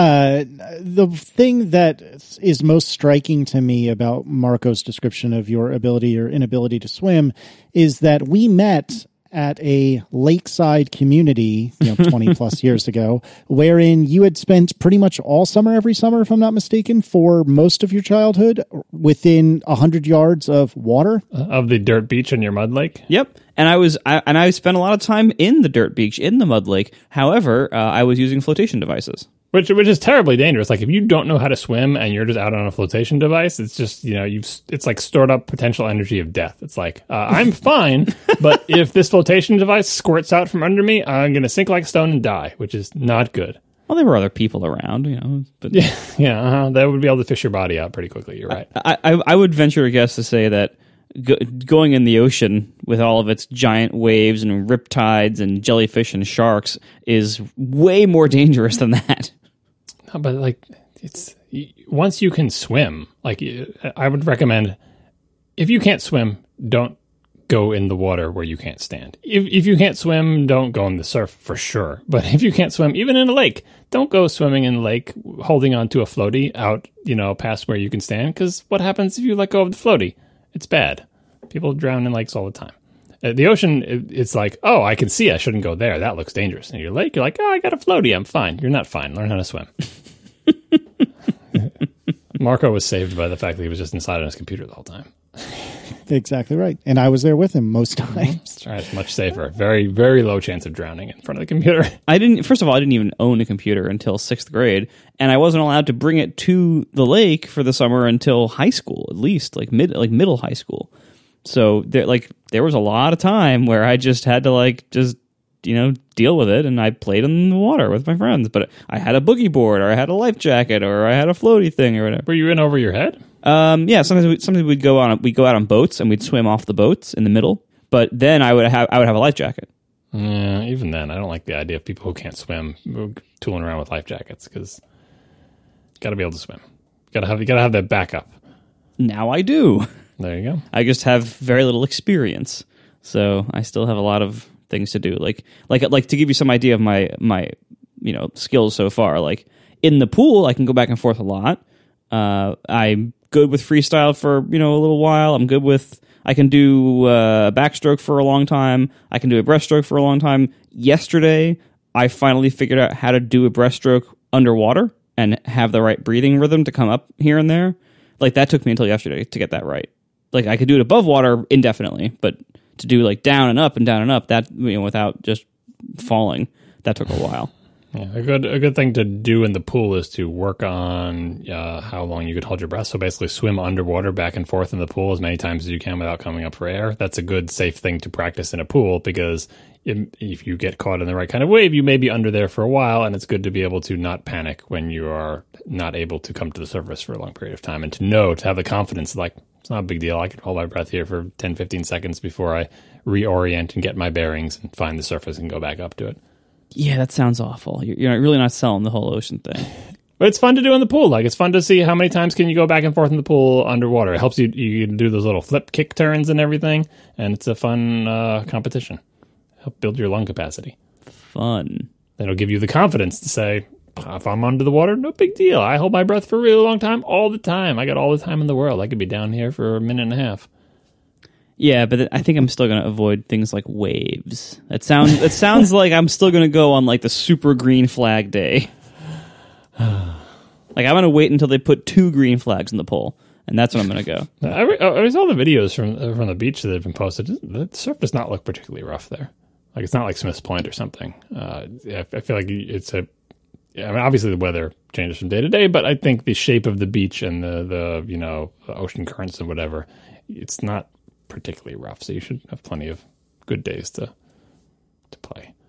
The thing that is most striking to me about Marco's description of your ability or inability to swim is that we met at a lakeside community, 20 plus years ago, wherein you had spent pretty much all summer, every summer, if I'm not mistaken, for most of your childhood within 100 yards of water. Of the dirt beach in your mud lake? Yep. And I spent a lot of time in the dirt beach, in the mud lake. However, I was using flotation devices. Which is terribly dangerous. Like, if you don't know how to swim and you're just out on a flotation device, it's just, it's like stored up potential energy of death. It's like, I'm fine, but if this flotation device squirts out from under me, I'm going to sink like a stone and die, which is not good. Well, there were other people around, but they would be able to fish your body out pretty quickly. You're right. I would venture a guess to say that going in the ocean with all of its giant waves and riptides and jellyfish and sharks is way more dangerous than that. No, but like, it's once you can swim, like, I would recommend, if you can't swim, don't go in the water where you can't stand. If you can't swim, don't go in the surf for sure. But if you can't swim, even in a lake, don't go swimming in the lake holding onto a floaty out, past where you can stand. Because what happens if you let go of the floaty? It's bad. People drown in lakes all the time. The ocean, it's like, oh, I can see I shouldn't go there. That looks dangerous. And your lake, you're like, oh, I got a floaty. I'm fine. You're not fine. Learn how to swim. Marco was saved by the fact that he was just inside on his computer the whole time. Exactly right. And I was there with him most times. That's right. It's much safer. Very, very low chance of drowning in front of the computer. First of all, I didn't even own a computer until 6th grade, and I wasn't allowed to bring it to the lake for the summer until high school, at least, like middle high school. So there was a lot of time where I just had to deal with it, and I played in the water with my friends. But I had a boogie board, or I had a life jacket, or I had a floaty thing, or whatever. Were you in over your head? Yeah. Sometimes we'd go out on boats, and we'd swim off the boats in the middle. But then I would have a life jacket. Yeah, even then, I don't like the idea of people who can't swim tooling around with life jackets, because you got to be able to swim. You got to have that backup. Now I do. There you go. I just have very little experience, so I still have a lot of things to do. Like to give you some idea of my skills so far. Like, in the pool, I can go back and forth a lot. I'm good with freestyle for a little while. I can do a backstroke for a long time. I can do a breaststroke for a long time. Yesterday, I finally figured out how to do a breaststroke underwater and have the right breathing rhythm to come up here and there. Like, that took me until yesterday to get that right. Like, I could do it above water indefinitely, but to do like down and up and down and up, that, without just falling, that took a while. Yeah, a good thing to do in the pool is to work on how long you could hold your breath. So basically swim underwater back and forth in the pool as many times as you can without coming up for air. That's a good, safe thing to practice in a pool, because if you get caught in the right kind of wave, you may be under there for a while, and it's good to be able to not panic when you are not able to come to the surface for a long period of time, and to have the confidence, like, it's not a big deal. I can hold my breath here for 10, 15 seconds before I reorient and get my bearings and find the surface and go back up to it. Yeah, that sounds awful. You're really not selling the whole ocean thing. But it's fun to do in the pool. Like, it's fun to see how many times can you go back and forth in the pool underwater. It helps you can do those little flip kick turns and everything, and it's a fun competition. Help build your lung capacity. Fun. It'll give you the confidence to say, if I'm under the water, no big deal. I hold my breath for a really long time all the time. I got all the time in the world. I could be down here for a minute and a half. Yeah, but I think I'm still going to avoid things like waves. It sounds like I'm still going to go on like the super green flag day. Like, I'm going to wait until they put 2 green flags in the pool, and that's when I'm going to go. I saw the videos from the beach that have been posted. The surf does not look particularly rough there. Like, it's not like Smith's Point or something. I feel like it's obviously the weather changes from day to day, but I think the shape of the beach and the ocean currents and whatever, it's not particularly rough, so you should have plenty of good days to play.